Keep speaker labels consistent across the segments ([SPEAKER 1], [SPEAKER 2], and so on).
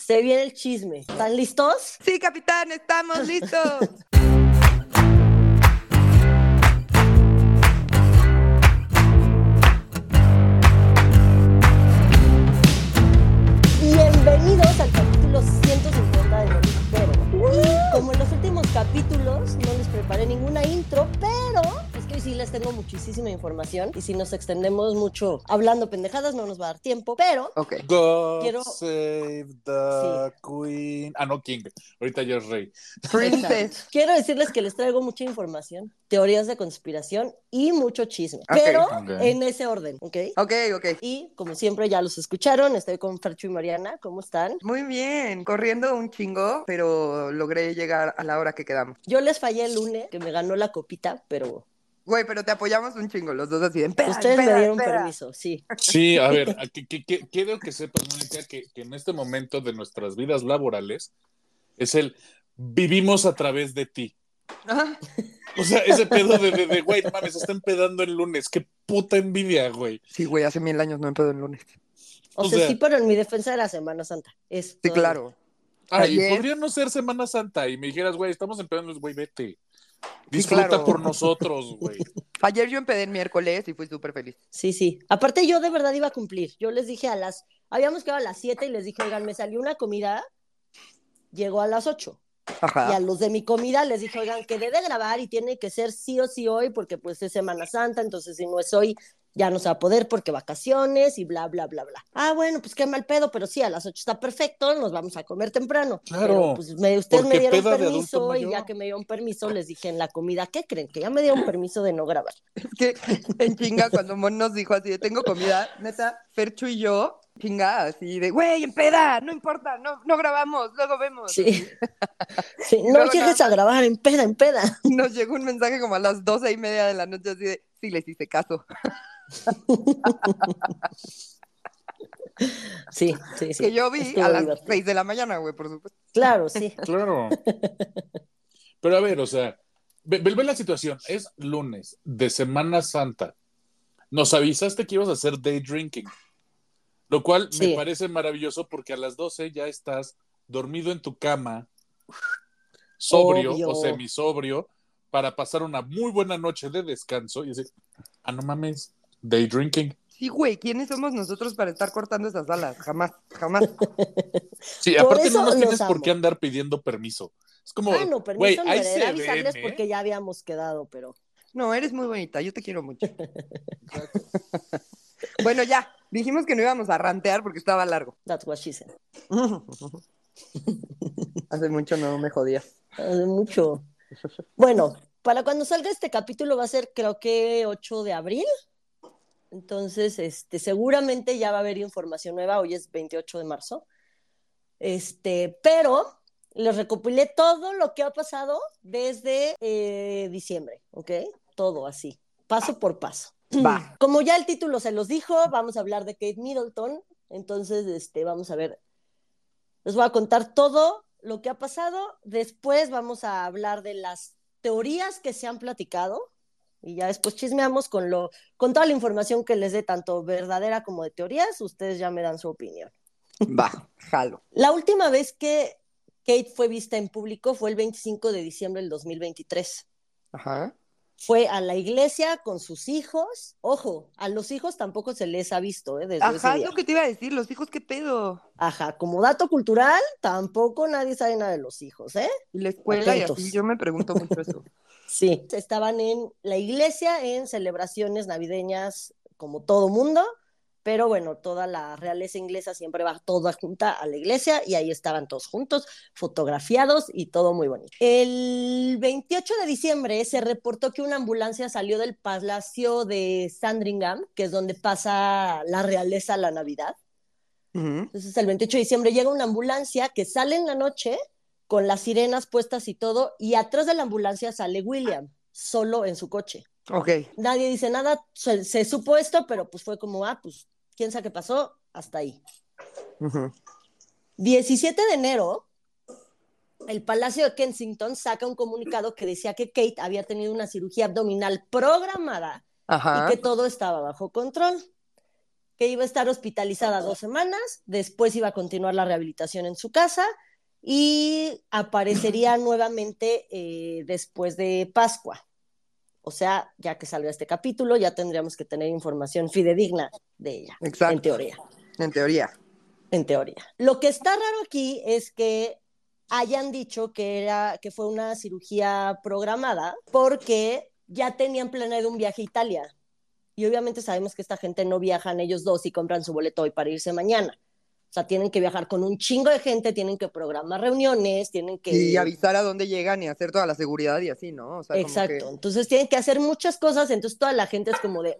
[SPEAKER 1] Se viene el chisme. ¿Están listos?
[SPEAKER 2] Sí, capitán, estamos listos.
[SPEAKER 1] Bienvenidos al capítulo 150 de Noticiero. Y como en los últimos capítulos no les preparé ninguna intro, pero es que hoy sí les tengo muchísima información y si nos extendemos mucho hablando pendejadas no nos va a dar tiempo, pero
[SPEAKER 3] God
[SPEAKER 1] quiero...
[SPEAKER 3] save the Queen. Ah, no, King. Ahorita yo es rey.
[SPEAKER 2] Princess.
[SPEAKER 1] Quiero decirles que les traigo mucha información, teorías de conspiración y mucho chisme, pero en ese orden, ¿ok?
[SPEAKER 2] Ok.
[SPEAKER 1] Y como siempre ya los escucharon, estoy con Ferchu y Mariana, ¿cómo están?
[SPEAKER 2] Muy bien, corriendo un chingo, pero logré llegar a la hora que quedamos.
[SPEAKER 1] Yo les fallé el lunes, que me ganó la copita, pero...
[SPEAKER 2] Güey, pero te apoyamos un chingo, los dos así de empeda,
[SPEAKER 1] ustedes
[SPEAKER 2] empeda,
[SPEAKER 1] me dieron
[SPEAKER 2] empeda.
[SPEAKER 1] permiso, sí.
[SPEAKER 3] Sí, a ver, quiero que sepas, Mónica, que en este momento de nuestras vidas laborales es el vivimos a través de ti.
[SPEAKER 2] Ajá.
[SPEAKER 3] O sea, ese pedo de güey, no mames, se está empedando el lunes. Qué puta envidia, güey.
[SPEAKER 2] Sí, güey, hace 1000 años no empedo el lunes.
[SPEAKER 1] O sea, sí, pero en mi defensa de la Semana Santa. Es
[SPEAKER 2] Sí, claro.
[SPEAKER 3] Y
[SPEAKER 2] Ayer-
[SPEAKER 3] podría no ser Semana Santa y me dijeras, güey, estamos empedando, güey, vete. Disfruta
[SPEAKER 2] claro.
[SPEAKER 3] por nosotros, güey.
[SPEAKER 2] Ayer yo empedé el miércoles y fui súper feliz.
[SPEAKER 1] Sí. Aparte yo de verdad iba a cumplir. Yo les dije habíamos quedado a las 7 y les dije, oigan, me salió una comida, llegó a las 8.
[SPEAKER 2] Ajá.
[SPEAKER 1] Y a los de mi comida les dije, oigan, quedé de grabar y tiene que ser sí o sí hoy porque pues es Semana Santa, entonces si no es hoy ya no se va a poder porque vacaciones y bla, bla, bla, bla. Ah, bueno, pues qué mal pedo, pero sí, a las 8 está perfecto, nos vamos a comer temprano.
[SPEAKER 3] Claro.
[SPEAKER 1] Pero, pues ustedes me dieron
[SPEAKER 3] peda de
[SPEAKER 1] permiso
[SPEAKER 3] adulto
[SPEAKER 1] y
[SPEAKER 3] mayor.
[SPEAKER 1] ya que me dieron permiso les dije en la comida, ¿qué creen? Que ya me dieron permiso de no grabar.
[SPEAKER 2] Es que en chinga cuando Mon nos dijo así de tengo comida, neta, Ferchu y yo, chinga, así de güey, empeda, no importa, no grabamos, luego vemos.
[SPEAKER 1] Sí. Sí,
[SPEAKER 2] Y
[SPEAKER 1] no
[SPEAKER 2] luego
[SPEAKER 1] llegues
[SPEAKER 2] nada
[SPEAKER 1] a grabar en peda.
[SPEAKER 2] Nos llegó un mensaje como a las 12:30 de la noche así de sí les hice caso.
[SPEAKER 1] Sí.
[SPEAKER 2] Que yo vi
[SPEAKER 1] Estuvo
[SPEAKER 2] a las
[SPEAKER 1] divertido.
[SPEAKER 2] 6 de la mañana, güey, por supuesto.
[SPEAKER 1] Claro, sí.
[SPEAKER 3] Claro. Pero a ver, o sea, ve la situación. Es lunes de Semana Santa. Nos avisaste que ibas a hacer day drinking. Lo cual
[SPEAKER 1] Sí.
[SPEAKER 3] me parece maravilloso porque a las 12 ya estás dormido en tu cama, sobrio
[SPEAKER 1] Obvio.
[SPEAKER 3] o semisobrio, para pasar una muy buena noche de descanso y decir, no mames, day drinking.
[SPEAKER 2] Sí, güey, ¿quiénes somos nosotros para estar cortando esas alas? Jamás.
[SPEAKER 3] Sí,
[SPEAKER 1] Por
[SPEAKER 3] aparte
[SPEAKER 1] eso
[SPEAKER 3] no nos tienes
[SPEAKER 1] los
[SPEAKER 3] por
[SPEAKER 1] amo.
[SPEAKER 3] qué andar pidiendo permiso. Es como,
[SPEAKER 1] No,
[SPEAKER 3] güey,
[SPEAKER 1] permiso no
[SPEAKER 3] ahí
[SPEAKER 1] era,
[SPEAKER 3] se
[SPEAKER 1] era avisarles
[SPEAKER 3] ven,
[SPEAKER 1] porque ya habíamos quedado, pero...
[SPEAKER 2] No, eres muy bonita, yo te quiero mucho. Bueno, ya, dijimos que no íbamos a rantear porque estaba largo.
[SPEAKER 1] That's what she said.
[SPEAKER 2] Hace mucho no me jodía.
[SPEAKER 1] Hace mucho. Bueno, para cuando salga este capítulo va a ser creo que 8 de abril. Entonces, seguramente ya va a haber información nueva. Hoy es 28 de marzo. Pero les recopilé todo lo que ha pasado desde diciembre, ¿ok? Todo así, paso por paso.
[SPEAKER 2] Va.
[SPEAKER 1] Como ya el título se los dijo, vamos a hablar de Kate Middleton. Entonces, vamos a ver. Les voy a contar todo lo que ha pasado. Después vamos a hablar de las teorías que se han platicado. Y ya después chismeamos con toda la información que les dé, tanto verdadera como de teorías. Ustedes ya me dan su opinión.
[SPEAKER 2] Va, jalo.
[SPEAKER 1] La última vez que Kate fue vista en público fue el 25 de diciembre del 2023.
[SPEAKER 2] Ajá.
[SPEAKER 1] Fue a la iglesia con sus hijos. Ojo, a los hijos tampoco se les ha visto desde ese
[SPEAKER 2] Ajá, es
[SPEAKER 1] día.
[SPEAKER 2] lo que te iba a decir, los hijos, ¿qué pedo?
[SPEAKER 1] Ajá, como dato cultural, tampoco nadie sabe nada de los hijos, ¿eh?
[SPEAKER 2] Y la escuela
[SPEAKER 1] Atentos.
[SPEAKER 2] y así, yo me pregunto mucho eso.
[SPEAKER 1] Sí, estaban en la iglesia en celebraciones navideñas como todo mundo, pero bueno, toda la realeza inglesa siempre va toda junta a la iglesia y ahí estaban todos juntos, fotografiados y todo muy bonito. El 28 de diciembre se reportó que una ambulancia salió del palacio de Sandringham, que es donde pasa la realeza la Navidad.
[SPEAKER 2] Uh-huh.
[SPEAKER 1] Entonces el 28 de diciembre llega una ambulancia que sale en la noche con las sirenas puestas y todo, y atrás de la ambulancia sale William, solo en su coche.
[SPEAKER 2] Ok.
[SPEAKER 1] Nadie dice nada, se supo esto, pero pues fue como, pues, quién sabe qué pasó, hasta ahí.
[SPEAKER 2] Uh-huh.
[SPEAKER 1] 17 de enero, el Palacio de Kensington saca un comunicado que decía que Kate había tenido una cirugía abdominal programada. Ajá. Y que todo estaba bajo control. que iba a estar hospitalizada 2 semanas, después iba a continuar la rehabilitación en su casa y aparecería nuevamente después de Pascua. O sea, ya que salga este capítulo, ya tendríamos que tener información fidedigna de ella,
[SPEAKER 2] Exacto.
[SPEAKER 1] en teoría.
[SPEAKER 2] En teoría.
[SPEAKER 1] En teoría. Lo que está raro aquí es que hayan dicho que fue una cirugía programada porque ya tenían planeado un viaje a Italia. Y obviamente sabemos que esta gente no viajan ellos dos y compran su boleto hoy para irse mañana. O sea, tienen que viajar con un chingo de gente, tienen que programar reuniones, tienen que...
[SPEAKER 2] Y avisar a dónde llegan y hacer toda la seguridad y así, ¿no? O sea,
[SPEAKER 1] Exacto.
[SPEAKER 2] como que...
[SPEAKER 1] Entonces tienen que hacer muchas cosas, entonces toda la gente es como de,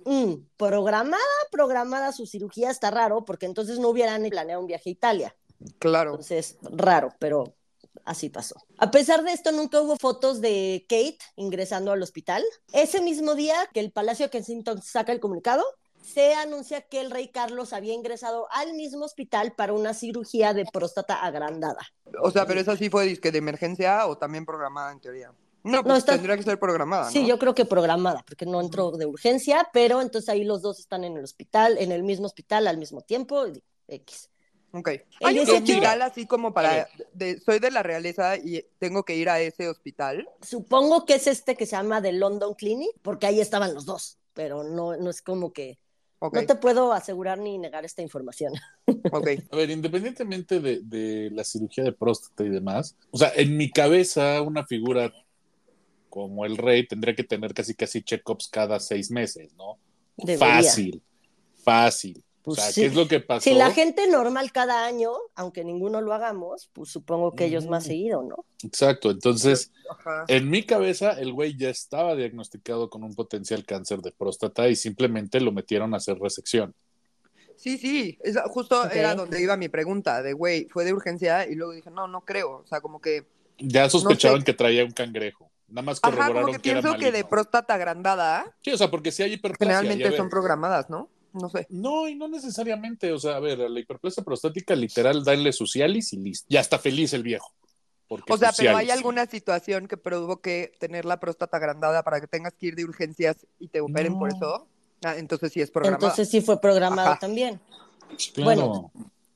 [SPEAKER 1] programada su cirugía, está raro, porque entonces no hubieran planeado un viaje a Italia.
[SPEAKER 2] Claro.
[SPEAKER 1] Entonces, raro, pero así pasó. A pesar de esto, nunca hubo fotos de Kate ingresando al hospital. Ese mismo día que el Palacio de Kensington saca el comunicado, se anuncia que el rey Carlos había ingresado al mismo hospital para una cirugía de próstata agrandada.
[SPEAKER 2] O sea, pero esa sí fue disque de emergencia o también programada en teoría. No, pues tendría que ser programada, ¿no?
[SPEAKER 1] Sí, yo creo que programada, porque no entró de urgencia, pero entonces ahí los dos están en el hospital, en el mismo hospital al mismo tiempo, X.
[SPEAKER 2] Ok. Hay un hospital así como para... soy de la realeza y tengo que ir a ese hospital.
[SPEAKER 1] Supongo que es este que se llama The London Clinic, porque ahí estaban los dos, pero no es como que... Okay. No te puedo asegurar ni negar esta información.
[SPEAKER 2] Okay.
[SPEAKER 3] A ver, independientemente de la cirugía de próstata y demás, o sea, en mi cabeza una figura como el rey tendría que tener casi check-ups cada 6 meses, ¿no? Debería. Fácil.
[SPEAKER 1] Pues
[SPEAKER 3] o sea,
[SPEAKER 1] sí.
[SPEAKER 3] ¿qué es lo que pasó?
[SPEAKER 1] Si la gente normal cada año, aunque ninguno lo hagamos, pues supongo que ellos más seguido, ¿no?
[SPEAKER 3] Exacto, entonces, en mi cabeza, el güey ya estaba diagnosticado con un potencial cáncer de próstata y simplemente lo metieron a hacer resección.
[SPEAKER 2] Sí, justo era donde iba mi pregunta, de güey, fue de urgencia y luego dije, no creo, o sea, como que...
[SPEAKER 3] Ya sospechaban que traía un cangrejo, nada más corroboraron
[SPEAKER 2] como que
[SPEAKER 3] era
[SPEAKER 2] pienso
[SPEAKER 3] maligno.
[SPEAKER 2] que de próstata agrandada...
[SPEAKER 3] Sí, o sea, porque si hay hiperplasia...
[SPEAKER 2] Generalmente son programadas, ¿no? No sé.
[SPEAKER 3] No, y no necesariamente, o sea, a ver, la hiperplasia prostática literal, darle su Cialis y listo. Ya está feliz el viejo.
[SPEAKER 2] O sea, pero ¿hay alguna situación que provoque tener la próstata agrandada para que tengas que ir de urgencias y te operen por eso? Ah, entonces sí es programada.
[SPEAKER 1] Entonces sí fue programado también.
[SPEAKER 3] Claro.
[SPEAKER 1] Bueno,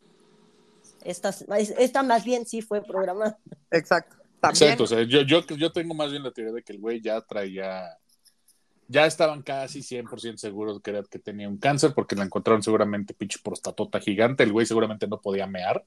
[SPEAKER 1] esta más bien sí fue programada.
[SPEAKER 2] Exacto. ¿También?
[SPEAKER 3] Exacto, o sea, yo tengo más bien la teoría de que el güey ya traía... Ya estaban casi 100% seguros que tenía un cáncer porque la encontraron seguramente pinche prostatota gigante. El güey seguramente no podía mear.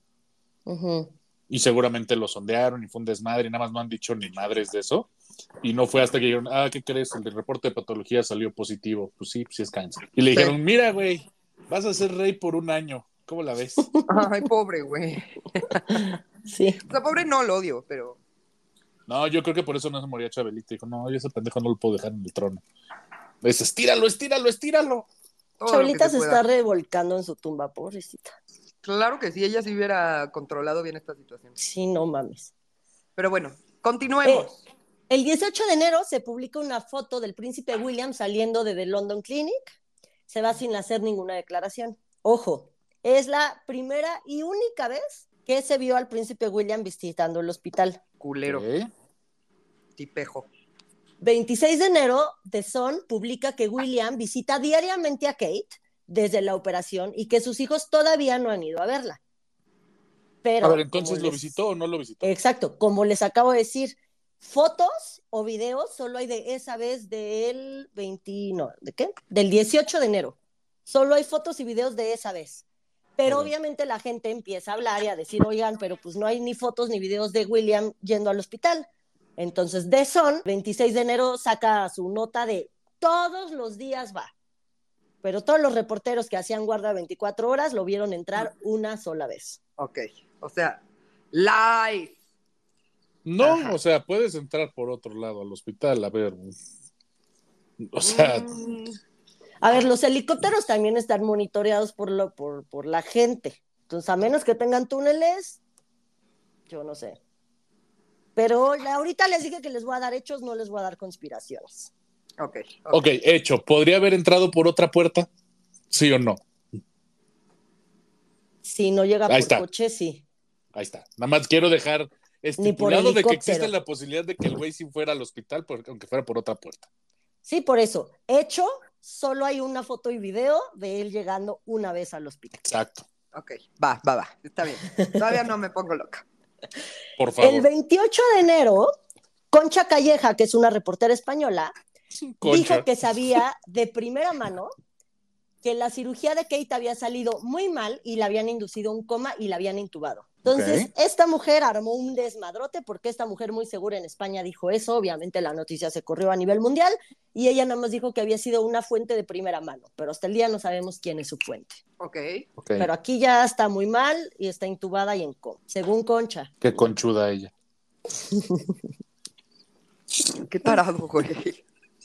[SPEAKER 3] Y seguramente lo sondearon y fue un desmadre y nada más no han dicho ni madres de eso. Y no fue hasta que dijeron, ¿qué crees? El reporte de patología salió positivo. Pues sí es cáncer. Y le dijeron, mira, güey, vas a ser rey por 1 año. ¿Cómo la ves?
[SPEAKER 2] Ay, pobre, güey.
[SPEAKER 1] Sí.
[SPEAKER 2] O sea, pobre no lo odio, pero...
[SPEAKER 3] No, yo creo que por eso no se moría Chabelita. Dijo, no, yo ese pendejo no lo puedo dejar en el trono. Es estíralo.
[SPEAKER 1] Chabelita se está revolcando en su tumba, pobrecita.
[SPEAKER 2] Claro que sí, ella sí hubiera controlado bien esta situación.
[SPEAKER 1] Sí, no mames.
[SPEAKER 2] Pero bueno, continuemos.
[SPEAKER 1] El 18 de enero se publica una foto del príncipe William saliendo de The London Clinic. Se va sin hacer ninguna declaración. Ojo, es la primera y única vez que se vio al príncipe William visitando el hospital.
[SPEAKER 2] Culero. Tipejo.
[SPEAKER 1] 26 de enero, The Sun publica que William visita diariamente a Kate desde la operación y que sus hijos todavía no han ido a verla. Pero,
[SPEAKER 3] a ver, entonces, ¿lo visitó o no lo visitó?
[SPEAKER 1] Exacto, como les acabo de decir, fotos o videos solo hay de esa vez del del 18 de enero. Solo hay fotos y videos de esa vez. Pero obviamente la gente empieza a hablar y a decir, oigan, pero pues no hay ni fotos ni videos de William yendo al hospital. Entonces, The Sun, 26 de enero, saca su nota de todos los días va. Pero todos los reporteros que hacían guardia 24 horas lo vieron entrar una sola vez.
[SPEAKER 2] Ok, o sea, live.
[SPEAKER 3] No, o sea, puedes entrar por otro lado al hospital, a ver. O sea...
[SPEAKER 1] A ver, los helicópteros también están monitoreados por la gente. Entonces, a menos que tengan túneles, yo no sé. Pero ahorita les dije que les voy a dar hechos, no les voy a dar conspiraciones.
[SPEAKER 2] Ok,
[SPEAKER 3] hecho. ¿Podría haber entrado por otra puerta? ¿Sí o no?
[SPEAKER 1] Si no llega por coche, sí.
[SPEAKER 3] Ahí está. Nada más quiero dejar estipulado de que existe la posibilidad de que el güey sí fuera al hospital, aunque fuera por otra puerta.
[SPEAKER 1] Sí, por eso. Hecho, solo hay una foto y video de él llegando una vez al hospital.
[SPEAKER 3] Exacto.
[SPEAKER 2] Ok, va. Está bien. Todavía no me pongo loca.
[SPEAKER 3] Por favor.
[SPEAKER 1] El 28 de enero, Concha Calleja, que es una reportera española,
[SPEAKER 3] Concha.
[SPEAKER 1] dijo que sabía de primera mano que la cirugía de Kate había salido muy mal y la habían inducido a un coma y la habían intubado. Entonces, esta mujer armó un desmadrote porque esta mujer muy segura en España dijo eso. Obviamente la noticia se corrió a nivel mundial y ella nada más dijo que había sido una fuente de primera mano, pero hasta el día no sabemos quién es su fuente.
[SPEAKER 2] Ok.
[SPEAKER 1] Pero aquí ya está muy mal y está intubada y en coma, según Concha.
[SPEAKER 3] Qué conchuda ella.
[SPEAKER 2] Qué tarado, güey.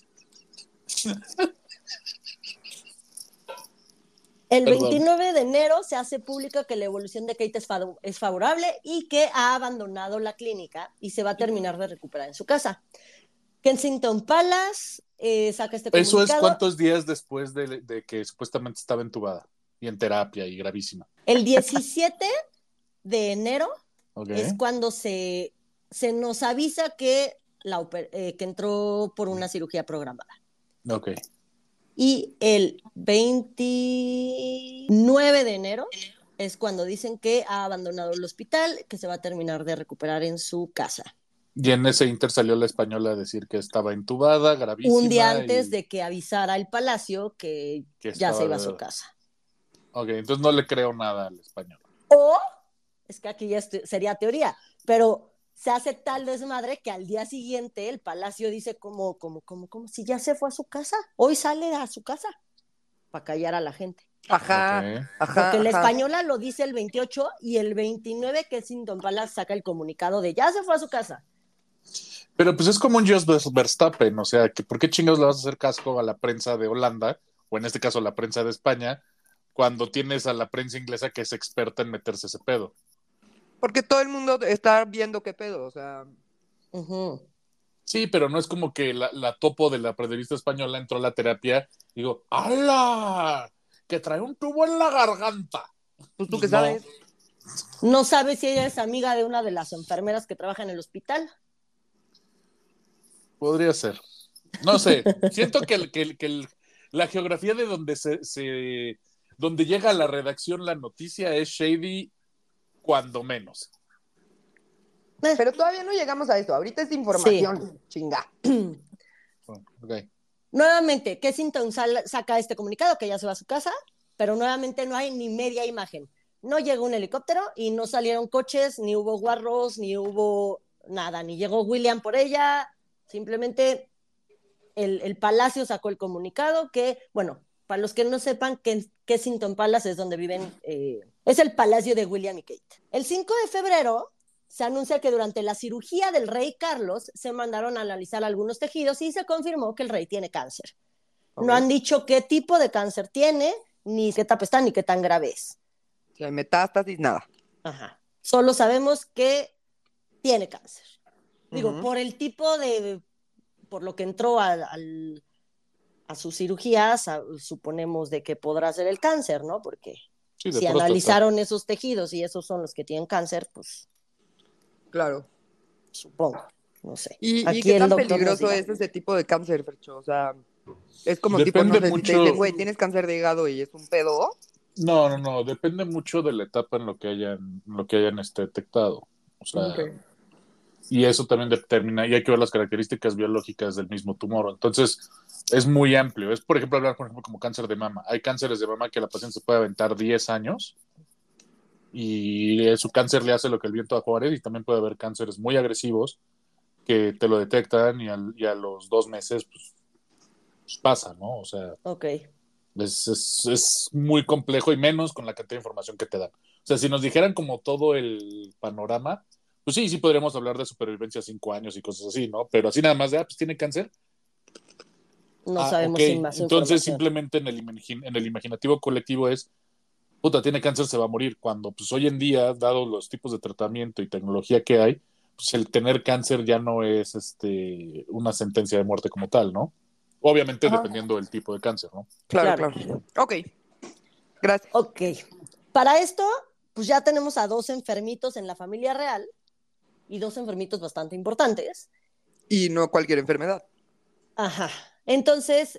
[SPEAKER 1] El
[SPEAKER 3] Perdón.
[SPEAKER 1] 29 de enero se hace pública que la evolución de Kate es favorable y que ha abandonado la clínica y se va a terminar de recuperar en su casa. Kensington Palace saca este comunicado.
[SPEAKER 3] ¿Eso es cuántos días después de que supuestamente estaba entubada y en terapia y gravísima?
[SPEAKER 1] El 17 de enero
[SPEAKER 3] Okay.
[SPEAKER 1] es cuando se nos avisa que entró por una cirugía programada.
[SPEAKER 3] Ok.
[SPEAKER 1] Y el 29 de enero es cuando dicen que ha abandonado el hospital, que se va a terminar de recuperar en su casa.
[SPEAKER 3] Y en ese inter salió la española a decir que estaba intubada, gravísima.
[SPEAKER 1] Un día antes de que avisara el Palacio que ya se iba a su casa.
[SPEAKER 3] Ok, entonces no le creo nada al español.
[SPEAKER 1] O, es que aquí ya sería teoría, pero se hace tal desmadre que al día siguiente el Palacio dice como si ya se fue a su casa. Hoy sale a su casa para callar a la gente.
[SPEAKER 2] Ajá.
[SPEAKER 1] Porque la española lo dice el 28 y el 29 Kensington Palace saca el comunicado de ya se fue a su casa.
[SPEAKER 3] Pero pues es como un Jos Verstappen, o sea, que ¿por qué chingados le vas a hacer casco a la prensa de Holanda, o en este caso a la prensa de España, cuando tienes a la prensa inglesa que es experta en meterse ese pedo?
[SPEAKER 2] Porque todo el mundo está viendo qué pedo, o sea.
[SPEAKER 1] Uh-huh.
[SPEAKER 3] Sí, pero no es como que la topo de la periodista española entró a la terapia y digo, ¡hala! Que trae un tubo en la garganta.
[SPEAKER 2] Pues tú qué sabes.
[SPEAKER 1] No sabes si ella es amiga de una de las enfermeras que trabaja en el hospital.
[SPEAKER 3] Podría ser. No sé. Siento que la geografía de donde donde llega a la redacción la noticia es shady, cuando menos.
[SPEAKER 2] Pero todavía no llegamos a esto. Ahorita es información. Sí. Chinga.
[SPEAKER 3] Okay.
[SPEAKER 1] Nuevamente, Kensington saca este comunicado que ya se va a su casa, pero nuevamente no hay ni media imagen. No llegó un helicóptero y no salieron coches, ni hubo guarros, ni hubo nada, ni llegó William por ella. Simplemente el Palacio sacó el comunicado que, bueno, para los que no sepan, Kensington Palace es donde viven, es el palacio de William y Kate. El 5 de febrero se anuncia que durante la cirugía del rey Carlos se mandaron a analizar algunos tejidos y se confirmó que el rey tiene cáncer. Okay. No han dicho qué tipo de cáncer tiene, ni qué etapa está, ni qué tan grave es.
[SPEAKER 2] Si hay metástasis, nada.
[SPEAKER 1] Ajá. Solo sabemos que tiene cáncer. Digo, por el tipo de... por lo que entró a sus cirugías, suponemos de que podrá ser el cáncer, ¿no? Porque sí, si analizaron esos tejidos y esos son los que tienen cáncer, pues...
[SPEAKER 2] Claro.
[SPEAKER 1] Supongo, no sé.
[SPEAKER 2] ¿Y qué tan peligroso es ese tipo de cáncer, Fercho? O sea, es como
[SPEAKER 3] depende
[SPEAKER 2] tipo, no sé,
[SPEAKER 3] mucho...
[SPEAKER 2] si te dicen, güey, tienes cáncer de hígado y es un pedo.
[SPEAKER 3] No, depende mucho de la etapa en lo que hayan detectado. O sea, y eso también determina, y hay que ver las características biológicas del mismo tumor. Entonces, es muy amplio. Es, por ejemplo, hablar, por ejemplo, como cáncer de mama. Hay cánceres de mama que la paciente se puede aventar 10 años y su cáncer le hace lo que el viento a Juárez, y también puede haber cánceres muy agresivos que te lo detectan y a los 2 meses pues pasa, ¿no? O sea, es muy complejo, y menos con la cantidad de información que te dan. O sea, si nos dijeran como todo el panorama, pues sí podríamos hablar de supervivencia 5 años y cosas así, ¿no? Pero así nada más de, pues tiene cáncer.
[SPEAKER 1] No sabemos sin más
[SPEAKER 3] entonces simplemente en el imaginativo colectivo es, puta, tiene cáncer, se va a morir. Cuando pues hoy en día, dado los tipos de tratamiento y tecnología que hay, pues el tener cáncer ya no es una sentencia de muerte como tal, ¿no? Obviamente dependiendo del tipo de cáncer, ¿no?
[SPEAKER 2] Claro. Ok. Gracias.
[SPEAKER 1] Ok. Para esto, pues ya tenemos a 2 enfermitos en la familia real y 2 enfermitos bastante importantes.
[SPEAKER 2] Y no cualquier enfermedad.
[SPEAKER 1] Ajá. Entonces,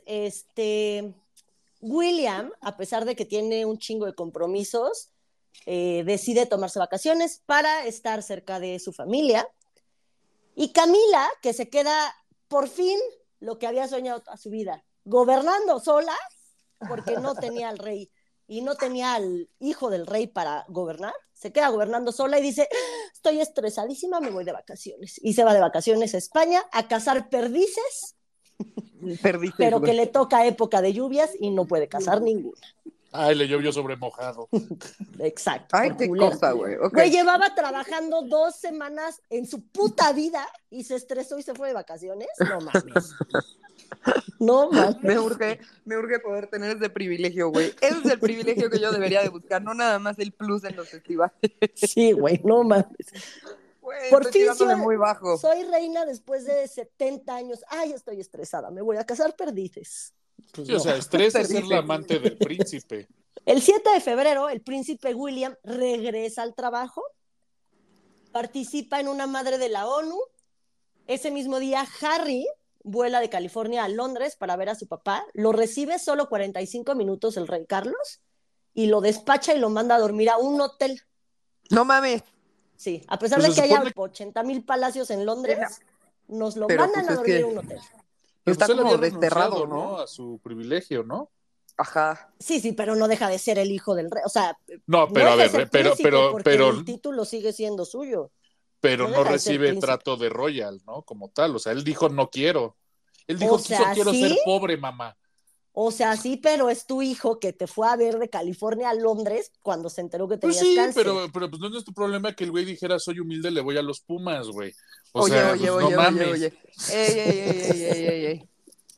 [SPEAKER 1] William, a pesar de que tiene un chingo de compromisos, decide tomarse vacaciones para estar cerca de su familia. Y Camila, que se queda por fin lo que había soñado toda su vida, gobernando sola, porque no tenía al rey y no tenía al hijo del rey para gobernar, se queda gobernando sola y dice, estoy estresadísima, me voy de vacaciones. Y se va de vacaciones a España a cazar perdices, pero que le toca época de lluvias y no puede cazar ninguna.
[SPEAKER 3] Ay, le llovió sobre mojado.
[SPEAKER 1] Exacto.
[SPEAKER 2] Ay, qué cosa, güey. Okay.
[SPEAKER 1] Güey, llevaba trabajando 2 semanas en su puta vida y se estresó y se fue de vacaciones. No mames. No mames.
[SPEAKER 2] Me urge poder tener ese privilegio, güey. Ese es el privilegio que yo debería de buscar, no nada más el plus en los festivales.
[SPEAKER 1] Sí, güey, no mames.
[SPEAKER 2] Güey,
[SPEAKER 1] por fin
[SPEAKER 2] muy bajo.
[SPEAKER 1] Soy reina después de 70 años. Ay, estoy estresada, me voy a cazar perdices.
[SPEAKER 3] Pues sí, no. O sea, estrés es ser la amante del príncipe.
[SPEAKER 1] El 7 de febrero, el príncipe William regresa al trabajo, participa en una madre de la ONU. Ese mismo día, Harry vuela de California a Londres para ver a su papá. Lo recibe solo 45 minutos el rey Carlos y lo despacha y lo manda a dormir a un hotel.
[SPEAKER 2] No mames.
[SPEAKER 1] Sí, a pesar de que haya 80,000 palacios en Londres, nos lo mandan a dormir a un hotel.
[SPEAKER 2] Está como desterrado,
[SPEAKER 3] ¿no? A su privilegio, ¿no?
[SPEAKER 2] Ajá.
[SPEAKER 1] Sí, pero no deja de ser el hijo del rey. O sea,
[SPEAKER 3] no, pero no a ver, pero
[SPEAKER 1] el título sigue siendo suyo.
[SPEAKER 3] Pero no recibe trato de royal, ¿no? Como tal. O sea, él dijo, no quiero. Él dijo, quiero ser pobre, mamá.
[SPEAKER 1] O sea, sí, pero es tu hijo que te fue a ver de California a Londres cuando se enteró que tenías cáncer.
[SPEAKER 3] Pero pues no es nuestro problema que el güey dijera, soy humilde, le voy a los Pumas, güey.
[SPEAKER 2] Oye. Ey.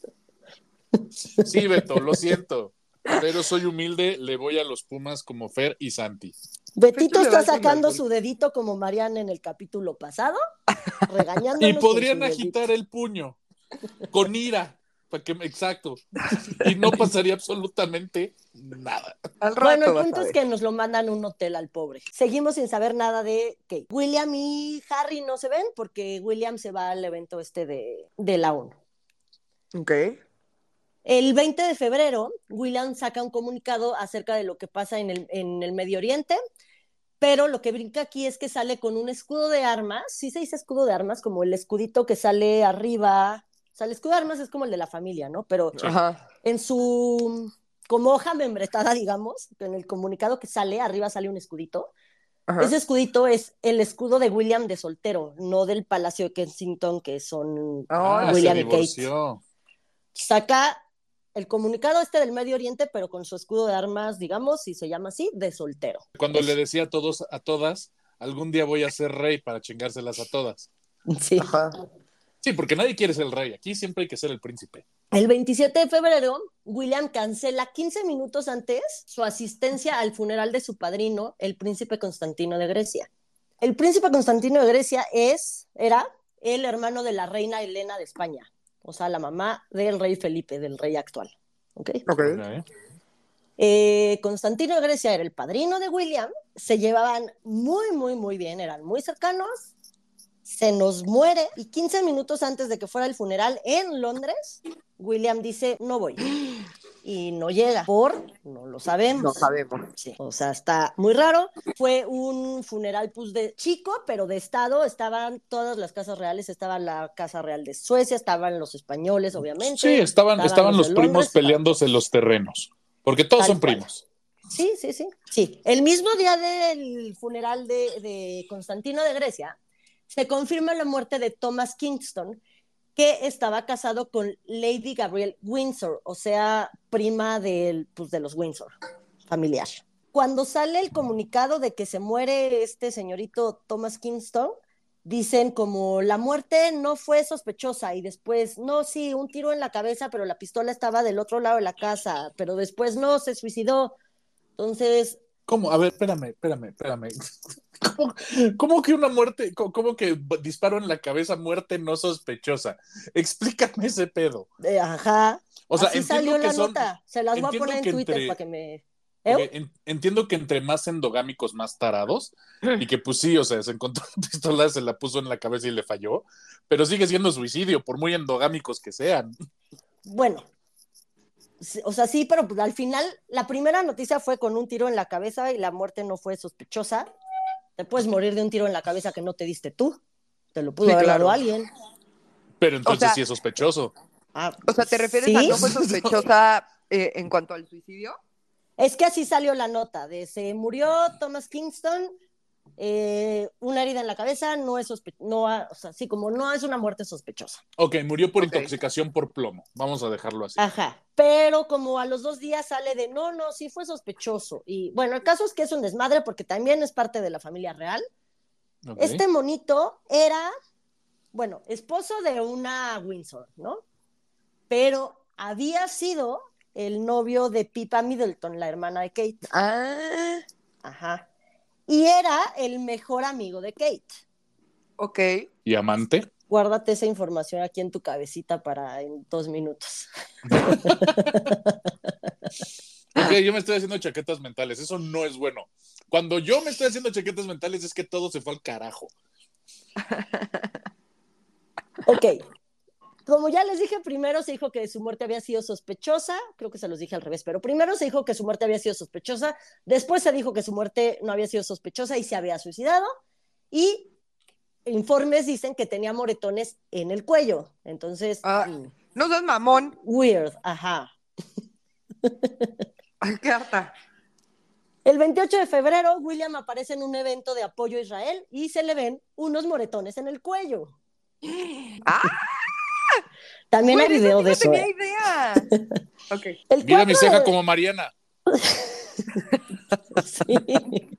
[SPEAKER 3] Sí, Beto, lo siento. Pero soy humilde, le voy a los Pumas como Fer y Santi.
[SPEAKER 1] Betito está sacando su dedito como Mariana en el capítulo pasado, regañándonos.
[SPEAKER 3] Y podrían agitar el puño con ira. Exacto. Y no pasaría absolutamente nada.
[SPEAKER 1] Bueno, el punto es que nos lo mandan a un hotel al pobre. Seguimos sin saber nada de Kate. William y Harry no se ven porque William se va al evento de la ONU.
[SPEAKER 2] Ok.
[SPEAKER 1] El 20 de febrero, William saca un comunicado acerca de lo que pasa en el Medio Oriente, pero lo que brinca aquí es que sale con un escudo de armas. Sí se dice escudo de armas, como el escudito que sale arriba. O sea, el escudo de armas es como el de la familia, ¿no? Pero en su, como hoja membretada, digamos, en el comunicado que sale, arriba sale un escudito. Ajá. Ese escudito es el escudo de William de soltero, no del Palacio de Kensington, que son William y Kate. Saca el comunicado del Medio Oriente, pero con su escudo de armas, digamos, si se llama así, de soltero.
[SPEAKER 3] Cuando le decía a todas, algún día voy a ser rey para chingárselas a todas.
[SPEAKER 1] Sí.
[SPEAKER 2] Ajá.
[SPEAKER 3] Sí, porque nadie quiere ser el rey. Aquí siempre hay que ser el príncipe.
[SPEAKER 1] El 27 de febrero, William cancela 15 minutos antes su asistencia al funeral de su padrino, el príncipe Constantino de Grecia. El príncipe Constantino de Grecia era el hermano de la reina Elena de España. O sea, la mamá del rey Felipe, del rey actual. ¿Ok? Constantino de Grecia era el padrino de William. Se llevaban muy, muy, muy bien. Eran muy cercanos. Se nos muere. Y 15 minutos antes de que fuera el funeral en Londres, William dice, no voy. Y no llega. No lo sabemos.
[SPEAKER 2] No sabemos.
[SPEAKER 1] Sí. O sea, está muy raro. Fue un funeral pues de chico, pero de estado. Estaban todas las casas reales. Estaba la Casa Real de Suecia, estaban los españoles, obviamente.
[SPEAKER 3] Sí, estaban los primos peleándose los terrenos. Porque todos son primos.
[SPEAKER 1] Sí. El mismo día del funeral de Constantino de Grecia, se confirma la muerte de Thomas Kingston, que estaba casado con Lady Gabrielle Windsor, o sea, prima de los Windsor, familiar. Cuando sale el comunicado de que se muere este señorito Thomas Kingston, dicen como la muerte no fue sospechosa y después, no, sí, un tiro en la cabeza, pero la pistola estaba del otro lado de la casa, pero después no, se suicidó. Entonces...
[SPEAKER 3] ¿Cómo? A ver, espérame. ¿Cómo que una muerte, cómo que disparo en la cabeza, muerte no sospechosa? Explícame ese pedo.
[SPEAKER 1] Ajá.
[SPEAKER 3] O sea,
[SPEAKER 1] así salió la nota. Se las voy a poner en Twitter para que me...
[SPEAKER 3] Entiendo que entre más endogámicos, más tarados, y que pues sí, o sea, se encontró la pistola, se la puso en la cabeza y le falló, pero sigue siendo suicidio, por muy endogámicos que sean.
[SPEAKER 1] bueno, o sea, sí, pero pues, al final la primera noticia fue con un tiro en la cabeza y la muerte no fue sospechosa. Te puedes morir de un tiro en la cabeza que no te diste tú. Te lo pudo
[SPEAKER 2] Sí,
[SPEAKER 1] haber dado
[SPEAKER 2] claro.
[SPEAKER 1] alguien.
[SPEAKER 3] Pero
[SPEAKER 2] O
[SPEAKER 3] entonces
[SPEAKER 2] sea,
[SPEAKER 3] sí es sospechoso.
[SPEAKER 2] ¿te refieres a
[SPEAKER 1] ¿sí?
[SPEAKER 2] no fue sospechosa en cuanto al suicidio?
[SPEAKER 1] Es que así salió la nota de se murió Thomas Kingston, una herida en la cabeza, no es o sea, sí, como no es una muerte sospechosa.
[SPEAKER 3] Ok, murió por
[SPEAKER 2] Ok.
[SPEAKER 3] intoxicación por plomo. Vamos a dejarlo así.
[SPEAKER 1] Ajá, pero como a los 2 días sale de no, sí fue sospechoso. Y bueno, el caso es que es un desmadre porque también es parte de la familia real.
[SPEAKER 3] Ok.
[SPEAKER 1] Este monito era, bueno, esposo de una Windsor, ¿no? Pero había sido el novio de Pippa Middleton, la hermana de Kate.
[SPEAKER 2] Ah,
[SPEAKER 1] Ajá. Y era el mejor amigo de Kate.
[SPEAKER 2] ok.
[SPEAKER 3] ¿Y amante?
[SPEAKER 1] Guárdate esa información aquí en tu cabecita para en 2 minutos.
[SPEAKER 3] Ok, yo me estoy haciendo chaquetas mentales. Eso no es bueno. Cuando yo me estoy haciendo chaquetas mentales es que todo se fue al carajo.
[SPEAKER 1] Ok. Como ya les dije, primero se dijo que su muerte había sido sospechosa, creo que se los dije al revés, pero primero se dijo que su muerte había sido sospechosa, después se dijo que su muerte no había sido sospechosa y se había suicidado, y informes dicen que tenía moretones en el cuello, entonces,
[SPEAKER 2] No seas mamón.
[SPEAKER 1] weird, ajá.
[SPEAKER 2] Ay, qué harta.
[SPEAKER 1] El 28 de febrero, William aparece en un evento de apoyo a Israel y se le ven unos moretones en el cuello.
[SPEAKER 2] ¡Ah!
[SPEAKER 1] También
[SPEAKER 2] Güey,
[SPEAKER 1] hay
[SPEAKER 2] de eso
[SPEAKER 1] video
[SPEAKER 2] sí
[SPEAKER 1] de
[SPEAKER 2] no
[SPEAKER 1] eso,
[SPEAKER 2] tenía
[SPEAKER 1] ¿eh?
[SPEAKER 2] idea. Ok.
[SPEAKER 1] El
[SPEAKER 3] Mira mi
[SPEAKER 1] 4
[SPEAKER 3] ceja
[SPEAKER 1] de...
[SPEAKER 3] como Mariana.
[SPEAKER 1] Sí.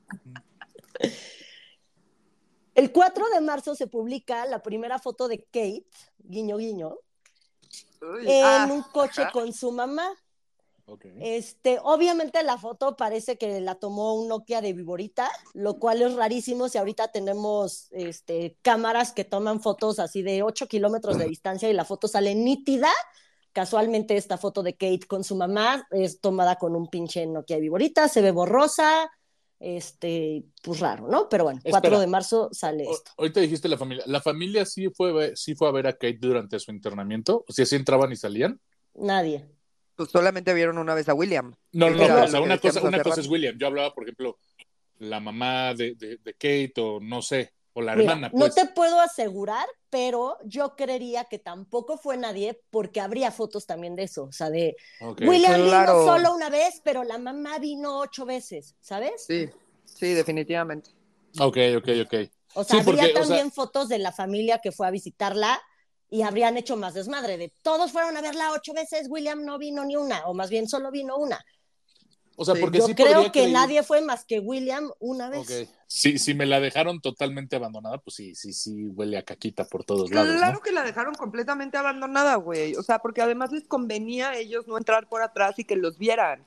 [SPEAKER 1] El 4 de marzo se publica la primera foto de Kate, guiño, guiño,
[SPEAKER 2] Uy,
[SPEAKER 1] en un coche
[SPEAKER 2] ajá.
[SPEAKER 1] con su mamá.
[SPEAKER 3] Ok.
[SPEAKER 1] Obviamente la foto parece que la tomó un Nokia de Viborita, lo cual es rarísimo si ahorita tenemos cámaras que toman fotos así de 8 kilómetros de distancia y la foto sale nítida. Casualmente esta foto de Kate con su mamá es tomada con un pinche Nokia de Viborita, se ve borrosa, pues raro, ¿no? Pero bueno, 4
[SPEAKER 3] Espera.
[SPEAKER 1] de marzo sale esto.
[SPEAKER 3] Ahorita dijiste la familia. ¿La familia sí fue a ver a Kate durante su internamiento? O sea, sí entraban y salían.
[SPEAKER 1] Nadie.
[SPEAKER 2] Pues solamente vieron una vez a William,
[SPEAKER 3] No,
[SPEAKER 2] que
[SPEAKER 3] no, no,
[SPEAKER 2] era
[SPEAKER 3] pero o
[SPEAKER 2] lo
[SPEAKER 3] sea,
[SPEAKER 2] que decíamos
[SPEAKER 3] una
[SPEAKER 2] hace
[SPEAKER 3] cosa es
[SPEAKER 2] rato.
[SPEAKER 3] William. Yo hablaba, por ejemplo, la mamá de Kate o no sé, o la
[SPEAKER 1] Mira,
[SPEAKER 3] hermana,
[SPEAKER 1] no te
[SPEAKER 3] pues.
[SPEAKER 1] puedo asegurar, pero yo creería que tampoco fue nadie porque habría fotos también de eso. O sea, de
[SPEAKER 3] Ok.
[SPEAKER 1] William vino
[SPEAKER 2] Claro.
[SPEAKER 1] solo una vez, pero la mamá vino 8 veces, ¿sabes?
[SPEAKER 2] Sí, sí, definitivamente.
[SPEAKER 3] Ok, ok, ok.
[SPEAKER 1] O sea,
[SPEAKER 3] Sí,
[SPEAKER 1] habría
[SPEAKER 3] porque, o sea,
[SPEAKER 1] también fotos de la familia que fue a visitarla y habrían hecho más desmadre. De todos fueron a verla 8 veces, William no vino ni una, o más bien solo vino una.
[SPEAKER 2] Sí.
[SPEAKER 3] porque
[SPEAKER 1] Yo
[SPEAKER 3] sí
[SPEAKER 1] creo
[SPEAKER 3] podría
[SPEAKER 1] que
[SPEAKER 3] creer.
[SPEAKER 1] nadie fue más que William una
[SPEAKER 3] Ok.
[SPEAKER 1] vez.
[SPEAKER 3] Sí, si me la dejaron totalmente abandonada, pues sí, sí, sí, huele a caquita por todos lados, ¿no?
[SPEAKER 2] Claro que la dejaron completamente abandonada, güey. O sea, porque además les convenía a ellos no entrar por atrás y que los vieran.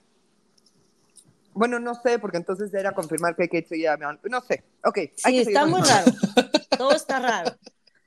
[SPEAKER 2] Bueno, no sé, porque entonces era confirmar que Kate seguía. No sé. Ok, hay
[SPEAKER 1] Sí,
[SPEAKER 2] que seguir
[SPEAKER 1] está
[SPEAKER 2] con
[SPEAKER 1] muy
[SPEAKER 2] esto.
[SPEAKER 1] raro. Todo está raro.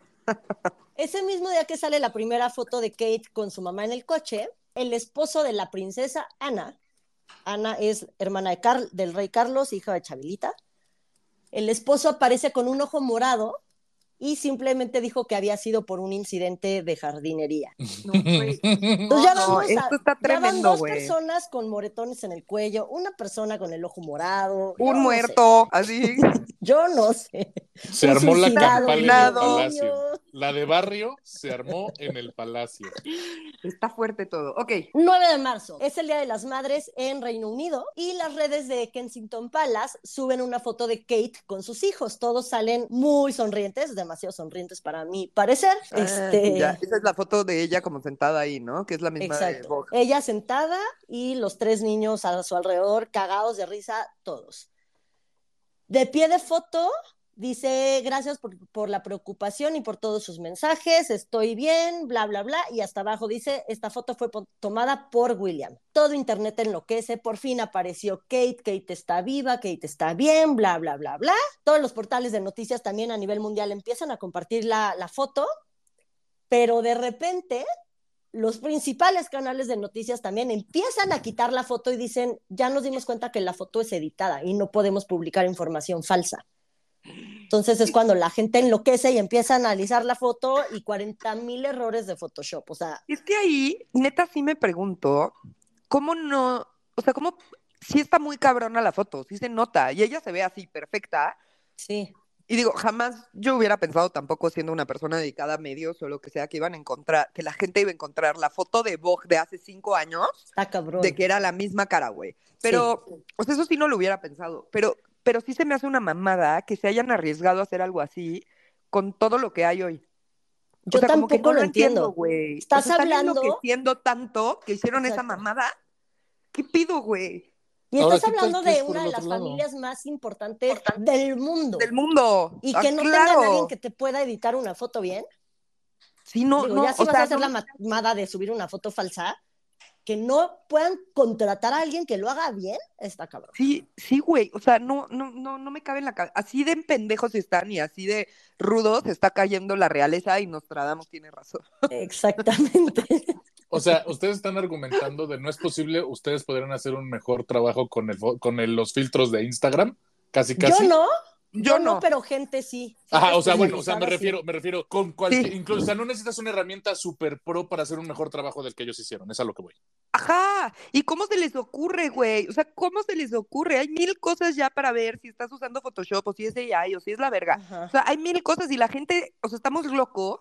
[SPEAKER 1] Ese mismo día que sale la primera foto de Kate con su mamá en el coche, el esposo de la princesa Ana, Ana es hermana del rey Carlos, hija de Chabelita, el esposo aparece con un ojo morado y simplemente dijo que había sido por un incidente de jardinería.
[SPEAKER 2] No, güey.
[SPEAKER 1] Entonces
[SPEAKER 2] No, no, esto está
[SPEAKER 1] ya van
[SPEAKER 2] tremendo,
[SPEAKER 1] dos
[SPEAKER 2] güey.
[SPEAKER 1] personas con moretones en el cuello, una persona con el ojo morado,
[SPEAKER 2] Un
[SPEAKER 1] yo no sé,
[SPEAKER 2] muerto, así.
[SPEAKER 1] yo no sé,
[SPEAKER 3] Se
[SPEAKER 1] un
[SPEAKER 3] armó la
[SPEAKER 2] Un
[SPEAKER 1] suicidado,
[SPEAKER 3] campal en el
[SPEAKER 1] guiño,
[SPEAKER 2] asesinado.
[SPEAKER 1] guiño.
[SPEAKER 3] palacio. La de barrio se armó en el palacio.
[SPEAKER 2] Está fuerte todo. Ok.
[SPEAKER 1] 9 de marzo es el Día de las Madres en Reino Unido y las redes de Kensington Palace suben una foto de Kate con sus hijos. Todos salen muy sonrientes, demasiado sonrientes para mi parecer.
[SPEAKER 2] Sí, ya. Esa es la foto de ella como sentada ahí, ¿no? Que es la misma de
[SPEAKER 1] Exacto.
[SPEAKER 2] Vogue.
[SPEAKER 1] Ella sentada y los 3 niños a su alrededor, cagados de risa, todos. De pie de foto, dice gracias por la preocupación y por todos sus mensajes, estoy bien, bla, bla, bla, y hasta abajo dice, esta foto fue tomada por William. Todo internet enloquece, por fin apareció Kate, Kate está viva, Kate está bien, bla, bla, bla, bla. Todos los portales de noticias también a nivel mundial empiezan a compartir la foto, pero de repente los principales canales de noticias también empiezan a quitar la foto y dicen, ya nos dimos cuenta que la foto es editada y no podemos publicar información falsa. Entonces es cuando la gente enloquece y empieza a analizar la foto y 40,000 errores de Photoshop. O sea,
[SPEAKER 2] Es que ahí, neta, sí me pregunto, ¿cómo no? O sea, ¿cómo? Sí está muy cabrona la foto, sí se nota, y ella se ve así perfecta.
[SPEAKER 1] sí,
[SPEAKER 2] Y digo, jamás yo hubiera pensado tampoco siendo una persona dedicada a medios o lo que sea, que iban a encontrar, que la gente iba a encontrar la foto de Vogue de hace 5 años,
[SPEAKER 1] está
[SPEAKER 2] de
[SPEAKER 1] cabrón.
[SPEAKER 2] que era la misma cara, güey.
[SPEAKER 1] Sí.
[SPEAKER 2] Pero, o sea, eso sí no lo hubiera pensado. Pero sí se me hace una mamada que se hayan arriesgado a hacer algo así con todo lo que hay hoy. O
[SPEAKER 1] Yo
[SPEAKER 2] sea, como que
[SPEAKER 1] tampoco
[SPEAKER 2] no
[SPEAKER 1] lo
[SPEAKER 2] lo entiendo,
[SPEAKER 1] entiendo.
[SPEAKER 2] güey. O
[SPEAKER 1] Estás
[SPEAKER 2] sea, están
[SPEAKER 1] hablando,
[SPEAKER 2] enloqueciendo tanto que hicieron esa
[SPEAKER 1] exacto.
[SPEAKER 2] mamada. ¿Qué pido, güey?
[SPEAKER 1] Y
[SPEAKER 3] Ahora,
[SPEAKER 1] estás
[SPEAKER 3] ¿qué tal
[SPEAKER 1] hablando
[SPEAKER 3] que es
[SPEAKER 1] de
[SPEAKER 3] por
[SPEAKER 1] una
[SPEAKER 3] el
[SPEAKER 1] de
[SPEAKER 3] otro
[SPEAKER 1] las
[SPEAKER 3] lado?
[SPEAKER 1] familias más importantes del
[SPEAKER 2] Del
[SPEAKER 1] mundo.
[SPEAKER 2] mundo.
[SPEAKER 1] Y
[SPEAKER 2] Ah,
[SPEAKER 1] que no tengan a alguien
[SPEAKER 2] claro.
[SPEAKER 1] que te pueda editar una foto bien.
[SPEAKER 2] Sí, no,
[SPEAKER 1] Digo, ya
[SPEAKER 2] no,
[SPEAKER 1] si
[SPEAKER 2] o
[SPEAKER 1] vas a
[SPEAKER 2] sea,
[SPEAKER 1] hacer
[SPEAKER 2] no.
[SPEAKER 1] la mamada de subir una foto falsa, que no puedan contratar a alguien que lo haga bien, está cabrón.
[SPEAKER 2] Sí, sí, güey. O sea, no me cabe en la cabeza. Así de pendejos están y así de rudos está cayendo la realeza y Nostradamus tiene razón.
[SPEAKER 1] Exactamente.
[SPEAKER 3] O sea, ustedes están argumentando de no es posible, ustedes podrían hacer un mejor trabajo con los filtros de Instagram, casi
[SPEAKER 1] Yo
[SPEAKER 3] casi.
[SPEAKER 1] no,
[SPEAKER 2] Yo no.
[SPEAKER 1] pero gente sí, gente
[SPEAKER 3] Ajá, o sea, bueno, o sea, me
[SPEAKER 1] especializada sí.
[SPEAKER 3] refiero, me refiero con cualquier,
[SPEAKER 2] Sí.
[SPEAKER 3] incluso, o sea, no necesitas una herramienta super pro para hacer un mejor trabajo del que ellos hicieron, es a lo que voy.
[SPEAKER 2] Ajá. ¿Y cómo se les ocurre, güey? O sea, ¿cómo se les ocurre? Hay mil cosas ya para ver si estás usando Photoshop o si es AI o si es la verga. O
[SPEAKER 1] Ajá.
[SPEAKER 2] sea, hay mil cosas y la gente, o sea, estamos locos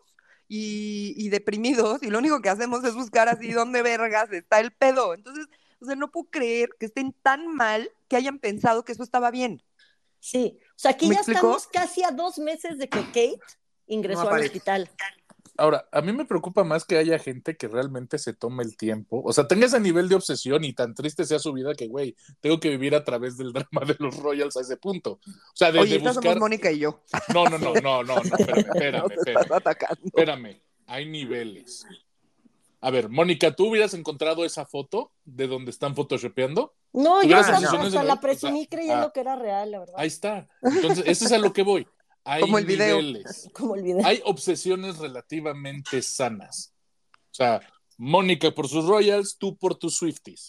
[SPEAKER 2] y deprimidos y lo único que hacemos es buscar así dónde vergas está el pedo. Entonces, o sea, no puedo creer que estén tan mal que hayan pensado que eso estaba bien.
[SPEAKER 1] Sí, o sea, aquí
[SPEAKER 2] ¿Me
[SPEAKER 1] ya
[SPEAKER 2] explicó?
[SPEAKER 1] estamos casi a 2 meses de que Kate
[SPEAKER 2] No
[SPEAKER 1] ingresó al
[SPEAKER 2] aparece.
[SPEAKER 1] hospital.
[SPEAKER 3] Ahora, a mí me preocupa más que haya gente que realmente se tome el tiempo, o sea, tenga ese nivel de obsesión y tan triste sea su vida que, güey, tengo que vivir a través del drama de los Royals a ese punto. O sea, de
[SPEAKER 2] Oye, estas somos
[SPEAKER 3] buscar.
[SPEAKER 2] Mónica y yo.
[SPEAKER 3] No, no, no,
[SPEAKER 1] Sí.
[SPEAKER 3] no, no, no, espérame, espérame,
[SPEAKER 2] Nos estás
[SPEAKER 3] espérame,
[SPEAKER 2] atacando.
[SPEAKER 3] espérame. Hay niveles. A ver, Mónica, ¿tú hubieras encontrado esa foto de donde están photoshopeando?
[SPEAKER 1] No, yo
[SPEAKER 3] ¿Tuvieras
[SPEAKER 2] Ah,
[SPEAKER 1] hasta,
[SPEAKER 2] no.
[SPEAKER 3] obsesión a ese
[SPEAKER 1] hasta la
[SPEAKER 3] nivel? O sea,
[SPEAKER 1] presumí creyendo que era real, la verdad.
[SPEAKER 3] ahí está. Entonces, eso es a lo que voy. Hay
[SPEAKER 2] Como el video.
[SPEAKER 3] niveles.
[SPEAKER 1] Como olvidé.
[SPEAKER 3] Hay obsesiones relativamente sanas. O sea, Mónica por sus Royals, tú por tus Swifties.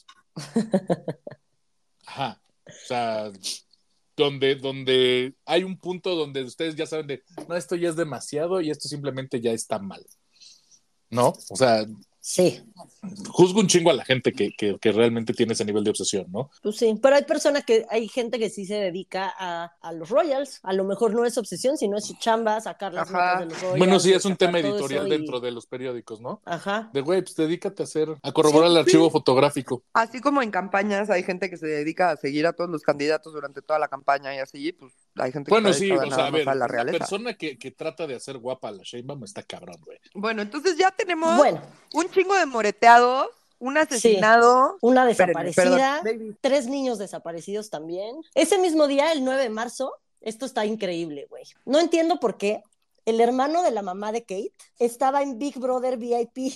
[SPEAKER 3] Ajá. O sea, donde hay un punto donde ustedes ya saben de, no, esto ya es demasiado y esto simplemente ya está mal. ¿No? O sea,
[SPEAKER 1] Sí,
[SPEAKER 3] juzgo un chingo a la gente que realmente tiene ese nivel de obsesión, ¿no?
[SPEAKER 1] pues sí. Pero hay gente que sí se dedica a los Royals. A lo mejor no es obsesión, sino es su chamba, sacar las notas de
[SPEAKER 2] Ajá.
[SPEAKER 1] los
[SPEAKER 3] Bueno,
[SPEAKER 1] Royals
[SPEAKER 3] sí,
[SPEAKER 1] y
[SPEAKER 3] es un
[SPEAKER 1] sacar
[SPEAKER 3] tema
[SPEAKER 1] todo eso
[SPEAKER 3] editorial dentro
[SPEAKER 1] y.
[SPEAKER 3] de los periódicos, ¿no?
[SPEAKER 1] Ajá.
[SPEAKER 3] De güey, pues dedícate a
[SPEAKER 1] Sí,
[SPEAKER 3] corroborar el archivo
[SPEAKER 2] Sí.
[SPEAKER 3] fotográfico.
[SPEAKER 2] Así como en campañas hay gente que se dedica a seguir a todos los candidatos durante toda la campaña y así, pues hay gente que está
[SPEAKER 3] Bueno, sí,
[SPEAKER 2] dedicada
[SPEAKER 3] o sea,
[SPEAKER 2] nada
[SPEAKER 3] a
[SPEAKER 2] más a
[SPEAKER 3] ver,
[SPEAKER 2] la
[SPEAKER 3] la
[SPEAKER 2] realeza.
[SPEAKER 3] persona que trata de hacer guapa a la Sheinbaum está cabrón, güey.
[SPEAKER 2] Bueno, entonces ya tenemos
[SPEAKER 1] bueno,
[SPEAKER 2] un chingo de moreteados, un
[SPEAKER 1] sí.
[SPEAKER 2] asesinado.
[SPEAKER 1] Una
[SPEAKER 2] Espérenme, perdón.
[SPEAKER 1] desaparecida,
[SPEAKER 2] Baby.
[SPEAKER 1] 3 niños desaparecidos también. Ese mismo día, el 9 de marzo, esto está increíble, güey. No entiendo por qué el hermano de la mamá de Kate estaba en Big Brother VIP.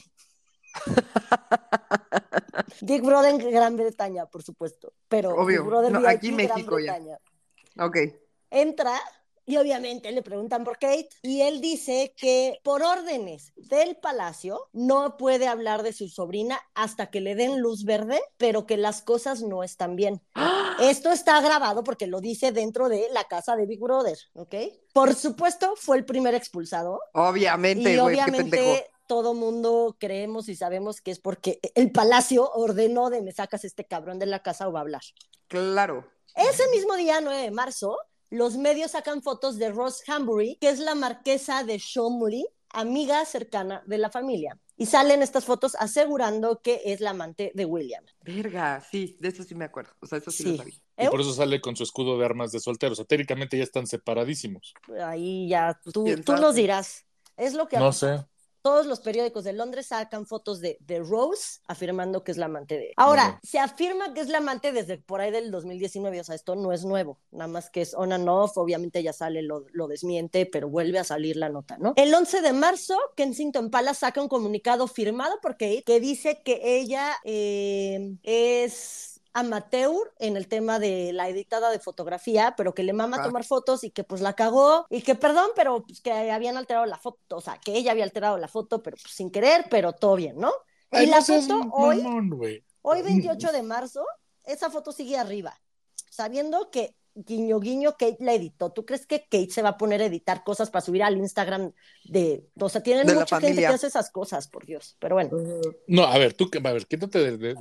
[SPEAKER 1] Big Brother en Gran Bretaña, por supuesto, pero Big
[SPEAKER 2] Obvio.
[SPEAKER 1] Brother
[SPEAKER 2] No, aquí
[SPEAKER 1] VIP Gran
[SPEAKER 2] México ya.
[SPEAKER 1] Bretaña.
[SPEAKER 2] Ok.
[SPEAKER 1] Entra y obviamente le preguntan por Kate y él dice que por órdenes del palacio no puede hablar de su sobrina hasta que le den luz verde, pero que las cosas no están bien. Esto está grabado porque lo dice dentro de la casa de Big Brother, ¿ok? Por supuesto, fue el primer expulsado
[SPEAKER 2] Obviamente,
[SPEAKER 1] y
[SPEAKER 2] güey, qué pendejo.
[SPEAKER 1] obviamente todo mundo creemos y sabemos que es porque el palacio ordenó de me sacas este cabrón de la casa o va a hablar.
[SPEAKER 2] Claro.
[SPEAKER 1] Ese mismo día, 9 de marzo, los medios sacan fotos de Ross Hambury, que es la marquesa de Cholmondeley, amiga cercana de la familia. Y salen estas fotos asegurando que es la amante de William.
[SPEAKER 2] Verga, sí, de eso sí me acuerdo. O sea, eso sí lo
[SPEAKER 1] Sí.
[SPEAKER 2] sabía.
[SPEAKER 3] Y por eso sale con su escudo de armas de soltero. O sea, técnicamente ya están separadísimos.
[SPEAKER 1] Ahí ya,
[SPEAKER 2] Pues
[SPEAKER 1] tú
[SPEAKER 2] quién
[SPEAKER 1] nos
[SPEAKER 2] sabe.
[SPEAKER 1] dirás. Es lo que ha
[SPEAKER 3] No
[SPEAKER 1] pasado.
[SPEAKER 3] sé.
[SPEAKER 1] Todos los periódicos de Londres sacan fotos de Rose afirmando que es la amante de él. Ahora,
[SPEAKER 3] Bueno.
[SPEAKER 1] se afirma que es la amante desde por ahí del 2019, o sea, esto no es nuevo, nada más que es on and off, obviamente ya sale, lo desmiente, pero vuelve a salir la nota, ¿no? El 11 de marzo, Kensington Palace saca un comunicado firmado por Kate que dice que ella es amateur en el tema de la editada de fotografía, pero que le mama tomar fotos y que pues la cagó y que perdón, pero pues que habían alterado la foto, o sea, que ella había alterado la foto, pero pues, sin querer, pero todo bien, ¿no?
[SPEAKER 3] Ay,
[SPEAKER 1] Y
[SPEAKER 3] no
[SPEAKER 1] la
[SPEAKER 3] seas
[SPEAKER 1] foto
[SPEAKER 3] mamón, güey.
[SPEAKER 1] hoy 28 de marzo, esa foto sigue arriba, sabiendo que guiño, guiño, Kate la editó. ¿Tú crees que Kate se va a poner a editar cosas para subir al Instagram o sea, tienen
[SPEAKER 2] De la
[SPEAKER 1] mucha gente que
[SPEAKER 2] familia.
[SPEAKER 1] hace esas cosas, por Dios. Pero bueno,
[SPEAKER 3] No, a ver, quítate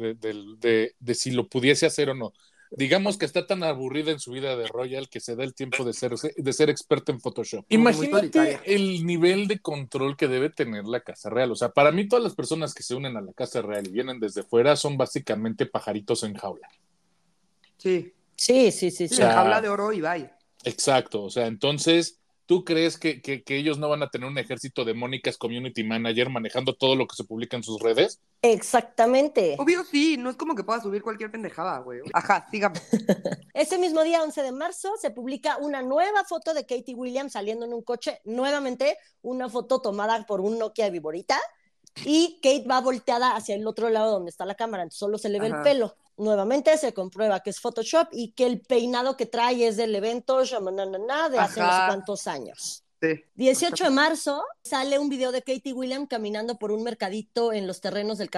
[SPEAKER 3] de si lo pudiese hacer o no. Digamos que está tan aburrida en su vida de Royal que se da el tiempo de ser experta en Photoshop.
[SPEAKER 2] Como que muy
[SPEAKER 3] Imagínate
[SPEAKER 2] solitaria.
[SPEAKER 3] el nivel de control que debe tener la Casa Real. O sea, para mí todas las personas que se unen a la Casa Real y vienen desde fuera son básicamente pajaritos en jaula.
[SPEAKER 2] Sí.
[SPEAKER 1] sí, sí, sí,
[SPEAKER 2] Sí,
[SPEAKER 1] sí.
[SPEAKER 2] en jaula de oro y bye.
[SPEAKER 3] Exacto, o sea, entonces, ¿tú crees que ellos no van a tener un ejército de Mónicas Community Manager manejando todo lo que se publica en sus redes?
[SPEAKER 1] Exactamente.
[SPEAKER 2] Obvio sí, no es como que pueda subir cualquier pendejada, güey. Ajá, sigamos.
[SPEAKER 1] Ese mismo día, 11 de marzo, se publica una nueva foto de Katie Williams saliendo en un coche. Nuevamente, una foto tomada por un Nokia Viborita. Y Kate va volteada hacia el otro lado donde está la cámara, entonces solo se le ve el
[SPEAKER 2] Ajá.
[SPEAKER 1] pelo. Nuevamente se comprueba que es Photoshop y que el peinado que trae es del evento Shamanana de hace no sé
[SPEAKER 2] Ajá.
[SPEAKER 1] cuántos años.
[SPEAKER 2] Sí.
[SPEAKER 1] 18 de marzo sale un video de Katie Williams caminando por un mercadito en los terrenos del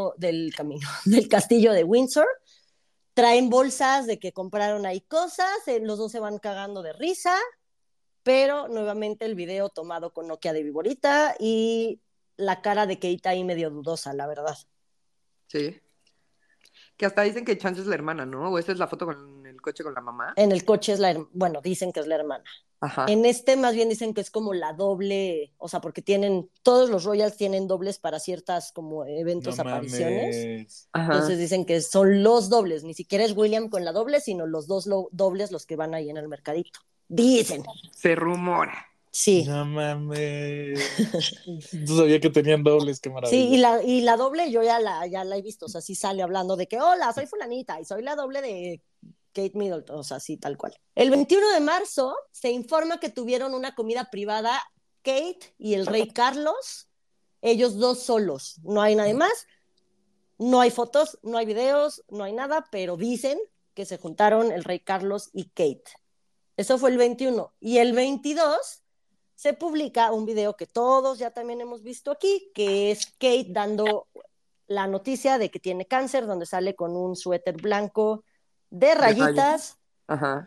[SPEAKER 1] del castillo de Windsor. Traen bolsas de que compraron ahí cosas, los dos se van cagando de risa, pero nuevamente el video tomado con Nokia de Viborita y la cara de Kate ahí medio dudosa, la verdad.
[SPEAKER 2] Sí. Que hasta dicen que Chance es la hermana, ¿no? O esta es la foto con el coche con la mamá.
[SPEAKER 1] En el coche bueno, dicen que es la hermana.
[SPEAKER 2] Ajá.
[SPEAKER 1] En este más bien dicen que es como la doble, o sea, porque todos los Royals tienen dobles para ciertas como eventos, apariciones.
[SPEAKER 2] Ajá.
[SPEAKER 1] Entonces dicen que son los dobles, ni siquiera es William con la doble, sino los dos dobles los que van ahí en el mercadito. Dicen.
[SPEAKER 2] Se rumora.
[SPEAKER 1] Sí.
[SPEAKER 3] No mames. No sabía que tenían dobles, qué maravilla.
[SPEAKER 1] Sí, y la doble yo ya la he visto, o sea, sí sale hablando de que, hola, soy fulanita y soy la doble de Kate Middleton, o sea, sí, tal cual. El 21 de marzo se informa que tuvieron una comida privada Kate y el rey Carlos, ellos dos solos, no hay nadie más, no hay fotos, no hay videos, no hay nada, pero dicen que se juntaron el rey Carlos y Kate. Eso fue el 21. Y el 22 se publica un video que todos ya también hemos visto aquí, que es Kate dando la noticia de que tiene cáncer, donde sale con un suéter blanco de rayitas,
[SPEAKER 2] Ajá.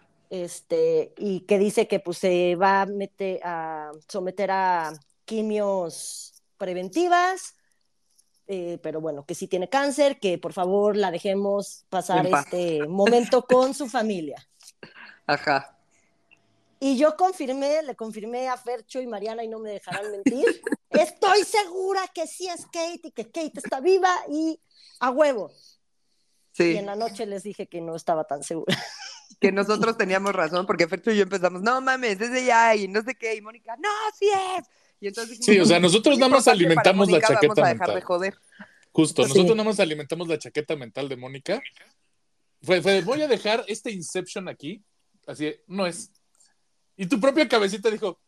[SPEAKER 1] y que dice que pues se va a someter a quimios preventivas, pero bueno, que sí tiene cáncer, que por favor la dejemos pasar
[SPEAKER 2] En paz.
[SPEAKER 1] este momento con su familia.
[SPEAKER 2] Ajá.
[SPEAKER 1] Y yo le confirmé a Fercho y Mariana y no me dejarán mentir. Estoy segura que sí es Kate y que Kate está viva y a huevo.
[SPEAKER 2] Sí.
[SPEAKER 1] Y en la noche les dije que no estaba tan segura.
[SPEAKER 2] Que nosotros teníamos razón, porque Fercho y yo empezamos, no mames, es ella y no sé qué, y Mónica, no, sí es. Y entonces
[SPEAKER 3] Sí, o sea, nosotros
[SPEAKER 2] "Es
[SPEAKER 3] nada más
[SPEAKER 2] importante para
[SPEAKER 3] alimentamos la
[SPEAKER 2] Mónica,
[SPEAKER 3] chaqueta
[SPEAKER 2] vamos a dejar
[SPEAKER 3] mental.
[SPEAKER 2] de joder".
[SPEAKER 3] Justo,
[SPEAKER 1] Sí.
[SPEAKER 3] nosotros nada más alimentamos la chaqueta mental de Mónica. Voy a dejar este Inception aquí, así, no es. Y tu propia cabecita dijo,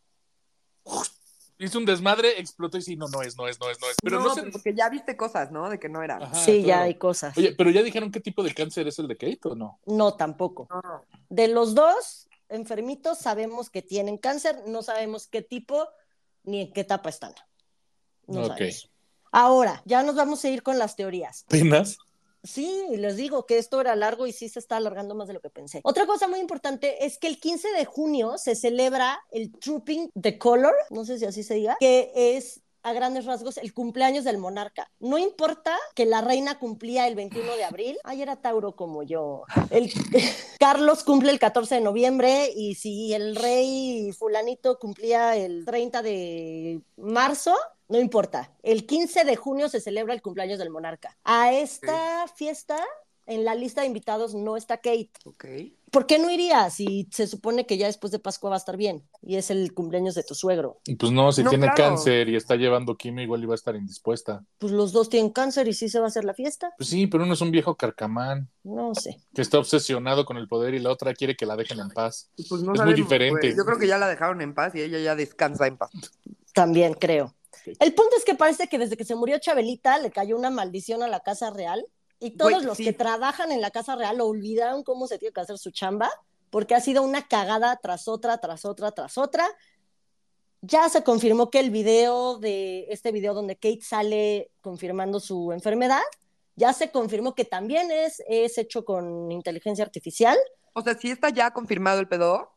[SPEAKER 3] hizo un desmadre, explotó y sí, no es. Pero no sé.
[SPEAKER 2] Porque ya viste cosas, ¿no? De que no era.
[SPEAKER 3] Ajá,
[SPEAKER 1] Sí,
[SPEAKER 3] claro.
[SPEAKER 1] ya hay cosas.
[SPEAKER 3] Oye, pero ya dijeron qué tipo de cáncer es el de Kate o no.
[SPEAKER 1] No, tampoco.
[SPEAKER 2] No.
[SPEAKER 1] De los dos enfermitos sabemos que tienen cáncer, no sabemos qué tipo ni en qué etapa están. No
[SPEAKER 3] Ok.
[SPEAKER 1] sabemos. Ahora, ya nos vamos a ir con las teorías.
[SPEAKER 3] ¿Penas?
[SPEAKER 1] Sí, les digo que esto era largo y sí se está alargando más de lo que pensé. Otra cosa muy importante es que el 15 de junio se celebra el Trooping the Color, no sé si así se diga, que es a grandes rasgos el cumpleaños del monarca. No importa que la reina cumplía el 21 de abril, ay, era Tauro como yo. Carlos cumple el 14 de noviembre y si el rey fulanito cumplía el 30 de marzo, no importa. El 15 de junio se celebra el cumpleaños del monarca. A esta fiesta, en la lista de invitados no está Kate.
[SPEAKER 2] Ok.
[SPEAKER 1] ¿Por qué no iría si se supone que ya después de Pascua va a estar bien? Y es el cumpleaños de tu suegro.
[SPEAKER 3] Y pues no, si
[SPEAKER 2] No,
[SPEAKER 3] tiene
[SPEAKER 2] claro.
[SPEAKER 3] cáncer y está llevando quimio, igual iba a estar indispuesta.
[SPEAKER 1] Pues los dos tienen cáncer y sí se va a hacer la fiesta.
[SPEAKER 3] Pues sí, pero uno es un viejo carcamán
[SPEAKER 1] No sé.
[SPEAKER 3] que está obsesionado con el poder y la otra quiere que la dejen en paz.
[SPEAKER 2] Pues no
[SPEAKER 3] Es
[SPEAKER 2] sabemos,
[SPEAKER 3] muy diferente.
[SPEAKER 2] güey. Yo creo que ya la dejaron en paz y ella ya descansa en paz.
[SPEAKER 1] También creo. El punto es que parece que desde que se murió Chabelita le cayó una maldición a la Casa Real y todos
[SPEAKER 2] Güey,
[SPEAKER 1] los
[SPEAKER 2] sí.
[SPEAKER 1] que trabajan en la Casa Real lo olvidaron cómo se tiene que hacer su chamba porque ha sido una cagada tras otra, tras otra, tras otra. Ya se confirmó que el video donde Kate sale confirmando su enfermedad, ya se confirmó que también es hecho con inteligencia artificial,
[SPEAKER 2] O sea, ¿sí está ya confirmado el pedo?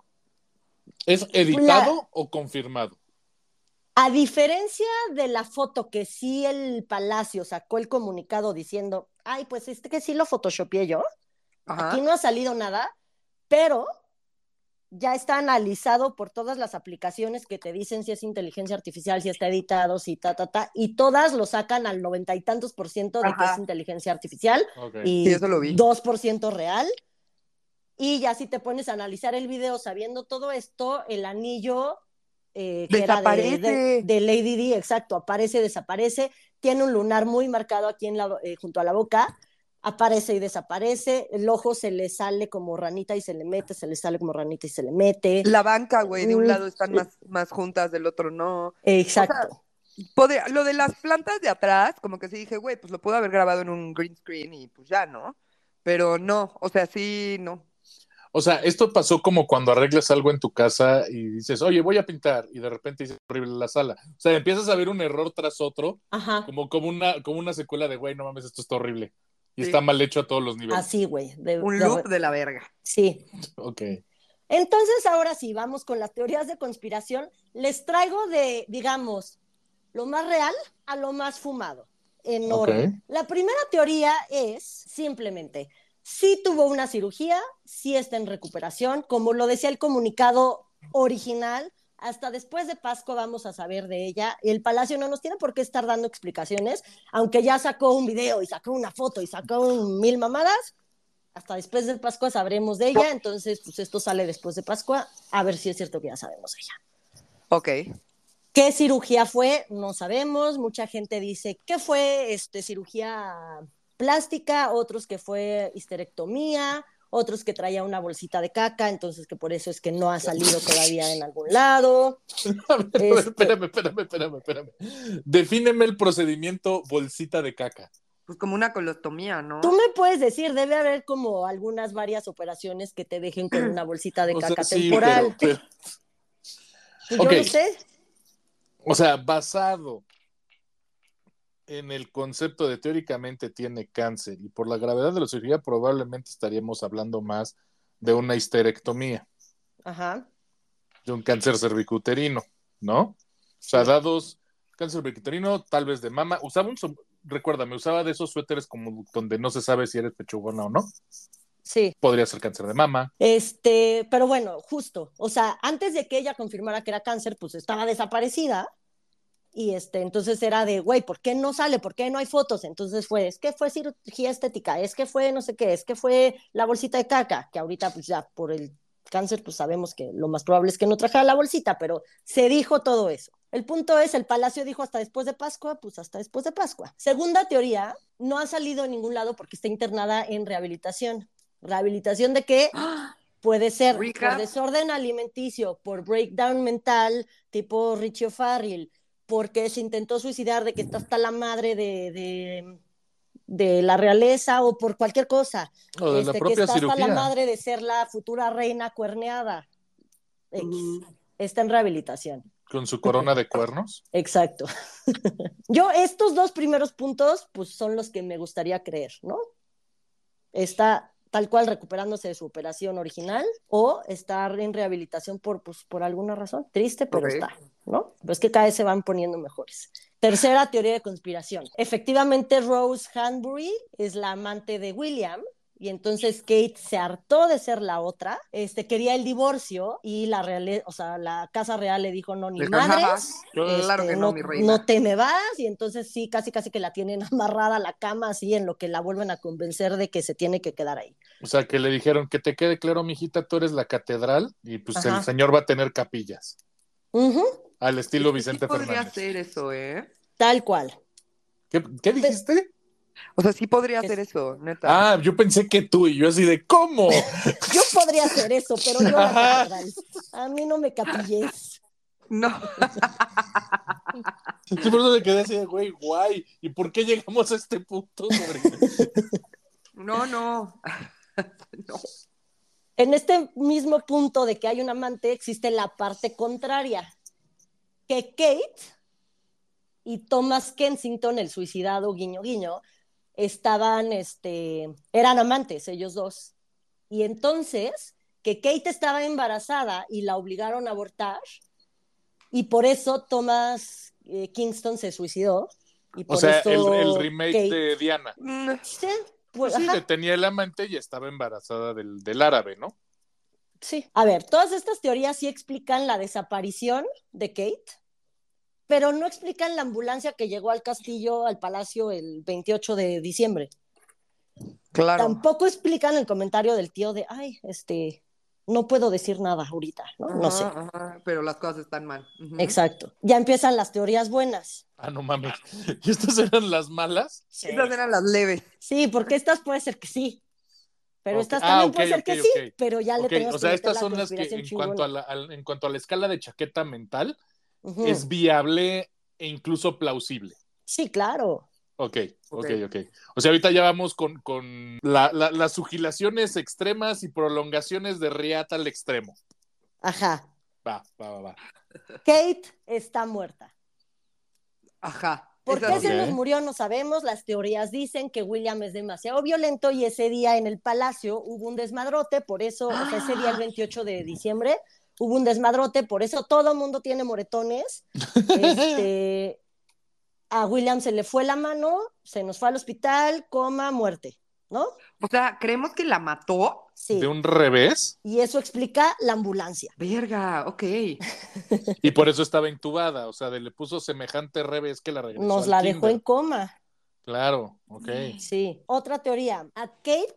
[SPEAKER 3] ¿Es editado o confirmado?
[SPEAKER 1] A diferencia de la foto que sí el Palacio sacó el comunicado diciendo, ay, pues que sí lo photoshopeé yo, aquí
[SPEAKER 2] Ajá.
[SPEAKER 1] no ha salido nada, pero ya está analizado por todas las aplicaciones que te dicen si es inteligencia artificial, si está editado, si y todas lo sacan al 90 y tantos% de que es
[SPEAKER 2] Ajá.
[SPEAKER 1] inteligencia artificial
[SPEAKER 3] Ok.
[SPEAKER 2] Sí,
[SPEAKER 1] y
[SPEAKER 2] eso lo vi.
[SPEAKER 1] 2% real. Y ya si te pones a analizar el video sabiendo todo esto, el anillo que era
[SPEAKER 2] Desaparece.
[SPEAKER 1] de Lady Di, exacto, aparece, desaparece, tiene un lunar muy marcado aquí junto a la boca, aparece y desaparece, el ojo se le sale como ranita y se le mete, se le sale como ranita y se le mete.
[SPEAKER 2] La banca, güey, de un
[SPEAKER 1] Mm,
[SPEAKER 2] lado están más juntas, del otro no. O sea,
[SPEAKER 1] exacto.
[SPEAKER 2] lo de las plantas de atrás, como que sí dije, güey, pues lo puedo haber grabado en un green screen y pues ya, ¿no? Pero no, o sea, sí, no.
[SPEAKER 3] O sea, esto pasó como cuando arreglas algo en tu casa y dices, oye, voy a pintar, y de repente dices, horrible la sala. O sea, empiezas a ver un error tras otro,
[SPEAKER 1] Ajá,
[SPEAKER 3] como una secuela de, güey, no mames, esto está horrible. Y está
[SPEAKER 2] Sí,
[SPEAKER 3] mal hecho a todos los niveles.
[SPEAKER 1] así, güey.
[SPEAKER 2] un loop de la verga.
[SPEAKER 1] Sí.
[SPEAKER 3] Ok.
[SPEAKER 1] Entonces, ahora sí, vamos con las teorías de conspiración. Les traigo de, digamos, lo más real a lo más fumado, en
[SPEAKER 3] Ok.
[SPEAKER 1] orden. La primera teoría es simplemente, si tuvo una cirugía, si está en recuperación, como lo decía el comunicado original, hasta después de Pascua vamos a saber de ella. El Palacio no nos tiene por qué estar dando explicaciones, aunque ya sacó un video y sacó una foto y sacó mil mamadas. Hasta después de Pascua sabremos de ella, entonces pues esto sale después de Pascua, a ver si es cierto que ya sabemos de ella.
[SPEAKER 2] Ok.
[SPEAKER 1] ¿Qué cirugía fue? No sabemos. Mucha gente dice que fue cirugía plástica, otros que fue histerectomía, otros que traía una bolsita de caca, entonces que por eso es que no ha salido todavía en algún lado.
[SPEAKER 3] A ver, espérame. Defíneme el procedimiento bolsita de caca.
[SPEAKER 2] Pues como una colostomía,
[SPEAKER 1] Tú
[SPEAKER 2] ¿no?
[SPEAKER 1] me puedes decir, debe haber como varias operaciones que te dejen con una bolsita de
[SPEAKER 3] O sea,
[SPEAKER 1] caca
[SPEAKER 3] sí, pero,
[SPEAKER 1] temporal.
[SPEAKER 3] pero.
[SPEAKER 1] Pues
[SPEAKER 3] Ok,
[SPEAKER 1] yo no sé.
[SPEAKER 3] o sea, basado en el concepto de teóricamente tiene cáncer y por la gravedad de la cirugía probablemente estaríamos hablando más de una histerectomía,
[SPEAKER 1] Ajá,
[SPEAKER 3] de un cáncer cervicuterino, ¿no? O sea,
[SPEAKER 1] sí,
[SPEAKER 3] dados cáncer cervicuterino, tal vez de mama, recuérdame, usaba de esos suéteres como donde no se sabe si eres pechugona o no,
[SPEAKER 1] sí.
[SPEAKER 3] podría ser cáncer de mama.
[SPEAKER 1] Pero bueno, justo, o sea, antes de que ella confirmara que era cáncer, pues estaba desaparecida y entonces era de, güey, ¿por qué no sale? ¿Por qué no hay fotos? Entonces es que fue cirugía estética, es que fue no sé qué, es que fue la bolsita de caca, que ahorita pues ya por el cáncer pues sabemos que lo más probable es que no trajera la bolsita, pero se dijo todo eso. El punto es, el Palacio dijo hasta después de Pascua, pues hasta después de Pascua. Segunda teoría, no ha salido en ningún lado porque está internada en rehabilitación. ¿Rehabilitación de qué? Puede ser por
[SPEAKER 2] Rehab.
[SPEAKER 1] desorden alimenticio, por breakdown mental, tipo Richie O'Farrill, porque se intentó suicidar de que está hasta la madre de la realeza o por cualquier cosa,
[SPEAKER 3] O de la
[SPEAKER 1] que
[SPEAKER 3] propia
[SPEAKER 1] está hasta la
[SPEAKER 3] cirugía,
[SPEAKER 1] madre de ser la futura reina cuerneada. X.
[SPEAKER 2] Ujú.
[SPEAKER 1] Está en rehabilitación.
[SPEAKER 3] con su corona de cuernos.
[SPEAKER 1] Exacto. Yo, estos dos primeros puntos, pues son los que me gustaría creer, ¿no? Está tal cual recuperándose de su operación original o está en rehabilitación por alguna razón. Triste, pero
[SPEAKER 2] Ok.
[SPEAKER 1] está, ¿no? Pues que cada vez se van poniendo mejores. Tercera teoría de conspiración. Efectivamente, Rose Hanbury es la amante de William y entonces Kate se hartó de ser la otra, quería el divorcio y o sea, la Casa Real le dijo no, ni
[SPEAKER 2] Dijo, jaja,
[SPEAKER 1] madres,
[SPEAKER 2] claro que no,
[SPEAKER 1] no,
[SPEAKER 2] mi
[SPEAKER 1] no
[SPEAKER 2] reina.
[SPEAKER 1] te me vas y entonces sí, casi que la tienen amarrada a la cama así en lo que la vuelven a convencer de que se tiene que quedar ahí.
[SPEAKER 3] O sea, que le dijeron que te quede claro, mijita, tú eres la catedral y pues el
[SPEAKER 1] Ajá.
[SPEAKER 3] señor va a tener capillas,
[SPEAKER 1] Ujú,
[SPEAKER 3] al
[SPEAKER 2] Es
[SPEAKER 3] estilo
[SPEAKER 2] que sí
[SPEAKER 3] Vicente
[SPEAKER 2] podría
[SPEAKER 3] Fernández.
[SPEAKER 2] ser eso, ¿eh?
[SPEAKER 1] tal cual.
[SPEAKER 3] ¿Qué dijiste?
[SPEAKER 2] O sea, sí podría ser
[SPEAKER 1] Es-
[SPEAKER 2] eso, neta.
[SPEAKER 3] Ah, yo pensé que tú y yo así de ¿cómo?
[SPEAKER 1] yo podría hacer eso, pero yo la catedral. A mí no me capilles.
[SPEAKER 2] No,
[SPEAKER 3] Sí, por eso me quedé así de, güey, guay. ¿Y por qué llegamos a este punto sobre...
[SPEAKER 2] no, no. No.
[SPEAKER 1] En este mismo punto de que hay un amante, existe la parte contraria, que Kate y Thomas Kensington, el suicidado guiño guiño, eran amantes ellos dos. y entonces que Kate estaba embarazada y la obligaron a abortar, y por eso Thomas Kingston se suicidó, y
[SPEAKER 3] O
[SPEAKER 1] por
[SPEAKER 3] sea,
[SPEAKER 1] eso
[SPEAKER 3] el remake
[SPEAKER 1] Kate...
[SPEAKER 3] de Diana.
[SPEAKER 1] Sí,
[SPEAKER 3] Pues
[SPEAKER 1] pues,
[SPEAKER 3] sí,
[SPEAKER 1] ajá.
[SPEAKER 3] tenía el amante y estaba embarazada del árabe, ¿no?
[SPEAKER 1] Sí. A ver, todas estas teorías sí explican la desaparición de Kate, pero no explican la ambulancia que llegó al castillo, al palacio, el 28 de diciembre.
[SPEAKER 2] Claro.
[SPEAKER 1] Tampoco explican el comentario del tío de, ay, no puedo decir nada ahorita, ¿no? No sé.
[SPEAKER 2] Ajá, pero las cosas están mal.
[SPEAKER 1] Exacto. Ya empiezan las teorías buenas.
[SPEAKER 3] Ah, no mames. ¿Y estas eran las malas?
[SPEAKER 1] Sí.
[SPEAKER 2] Estas eran las leves.
[SPEAKER 1] Sí, porque estas puede ser que sí, pero
[SPEAKER 3] Okay.
[SPEAKER 1] estas también
[SPEAKER 3] Ok,
[SPEAKER 1] puede ser
[SPEAKER 3] ok,
[SPEAKER 1] que sí,
[SPEAKER 3] ok.
[SPEAKER 1] pero ya le
[SPEAKER 3] Ok,
[SPEAKER 1] tenemos
[SPEAKER 3] o
[SPEAKER 1] que
[SPEAKER 3] sea,
[SPEAKER 1] meter
[SPEAKER 3] estas
[SPEAKER 1] la
[SPEAKER 3] son las que
[SPEAKER 1] conspiración
[SPEAKER 3] en cuanto
[SPEAKER 1] chingona.
[SPEAKER 3] en cuanto a la escala de chaqueta mental, es
[SPEAKER 1] Uh-huh.
[SPEAKER 3] viable e incluso plausible.
[SPEAKER 1] Sí, claro.
[SPEAKER 3] Ok. O sea, ahorita ya vamos con las sugilaciones extremas y prolongaciones de riata al extremo.
[SPEAKER 1] Ajá.
[SPEAKER 3] Va.
[SPEAKER 1] Kate está muerta.
[SPEAKER 2] Ajá.
[SPEAKER 1] ¿Por
[SPEAKER 2] Eso
[SPEAKER 1] qué
[SPEAKER 2] sí.
[SPEAKER 1] se nos
[SPEAKER 3] Ok.
[SPEAKER 1] murió? No sabemos. Las teorías dicen que William es demasiado violento y ese día en el palacio hubo un desmadrote, por eso, o sea, ese día el 28 de diciembre hubo un desmadrote, por eso todo el mundo tiene moretones. A William se le fue la mano, se nos fue al hospital, coma, muerte, ¿no?
[SPEAKER 2] O sea, ¿creemos que la mató?
[SPEAKER 3] De
[SPEAKER 1] Sí.
[SPEAKER 3] un revés
[SPEAKER 1] Y eso explica la ambulancia.
[SPEAKER 2] Verga, ok.
[SPEAKER 3] y por eso estaba intubada. O sea, le puso semejante revés que la regresó
[SPEAKER 1] Nos
[SPEAKER 3] al
[SPEAKER 1] la dejó en
[SPEAKER 3] kinder.
[SPEAKER 1] coma.
[SPEAKER 3] Claro, ok.
[SPEAKER 1] Sí. Otra teoría. A Kate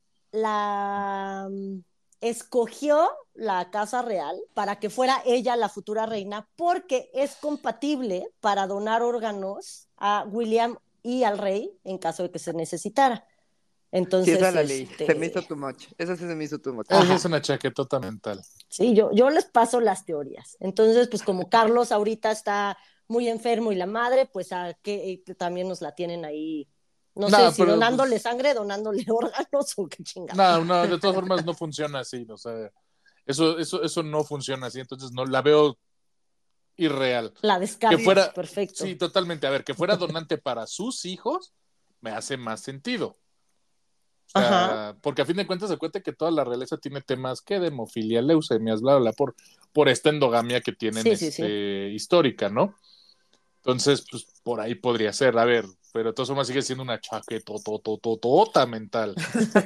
[SPEAKER 1] la escogió la Casa Real para que fuera ella la futura reina porque es compatible para donar órganos a William y al rey en caso de que se necesitara.
[SPEAKER 2] Sí, esa
[SPEAKER 1] Entonces,
[SPEAKER 2] la leí. Se me hizo too much. Esa sí se me hizo too much.
[SPEAKER 3] Esa es
[SPEAKER 1] ajá.
[SPEAKER 3] una chaquetota mental.
[SPEAKER 1] Sí, yo les paso las teorías. Entonces, pues como Carlos ahorita está muy enfermo y la madre, pues a que también nos la tienen ahí, no sé
[SPEAKER 3] No,
[SPEAKER 1] si
[SPEAKER 3] pero
[SPEAKER 1] donándole
[SPEAKER 3] pues,
[SPEAKER 1] sangre, donándole órganos o qué chingados.
[SPEAKER 3] no, de todas formas no funciona así. O sea, eso no funciona así. Entonces no la veo irreal.
[SPEAKER 1] La
[SPEAKER 3] Que
[SPEAKER 2] Sí.
[SPEAKER 1] descartas,
[SPEAKER 3] fuera,
[SPEAKER 1] perfecto.
[SPEAKER 3] sí, totalmente. A ver, que fuera donante para sus hijos, me hace más sentido. O
[SPEAKER 1] Ajá.
[SPEAKER 3] sea, porque a fin de cuentas se cuenta que toda la realeza tiene temas que de hemofilia, leucemias, bla, bla, por esta endogamia que tienen
[SPEAKER 1] Sí.
[SPEAKER 3] histórica, ¿no? Entonces, pues por ahí podría ser, a ver, pero de todas formas sigue siendo una chaquetotototota mental.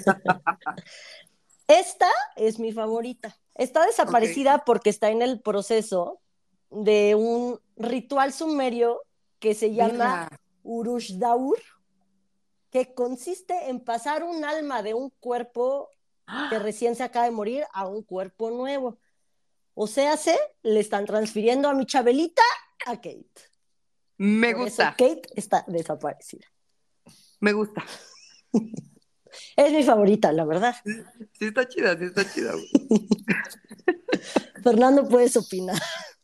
[SPEAKER 1] Esta es mi favorita. Está
[SPEAKER 2] Ok.
[SPEAKER 1] desaparecida porque está en el proceso de un ritual sumerio que se llama
[SPEAKER 2] Verga.
[SPEAKER 1] Urusdaur, que consiste en pasar un alma de un cuerpo que recién se acaba de morir a un cuerpo nuevo. O sea, le están transfiriendo a mi Chabelita a Kate.
[SPEAKER 2] Me
[SPEAKER 1] Por eso
[SPEAKER 2] gusta.
[SPEAKER 1] Kate está desaparecida.
[SPEAKER 2] Me gusta.
[SPEAKER 1] Es mi favorita, la verdad.
[SPEAKER 2] Sí está chida, güey.
[SPEAKER 1] Fernando, puedes opinar.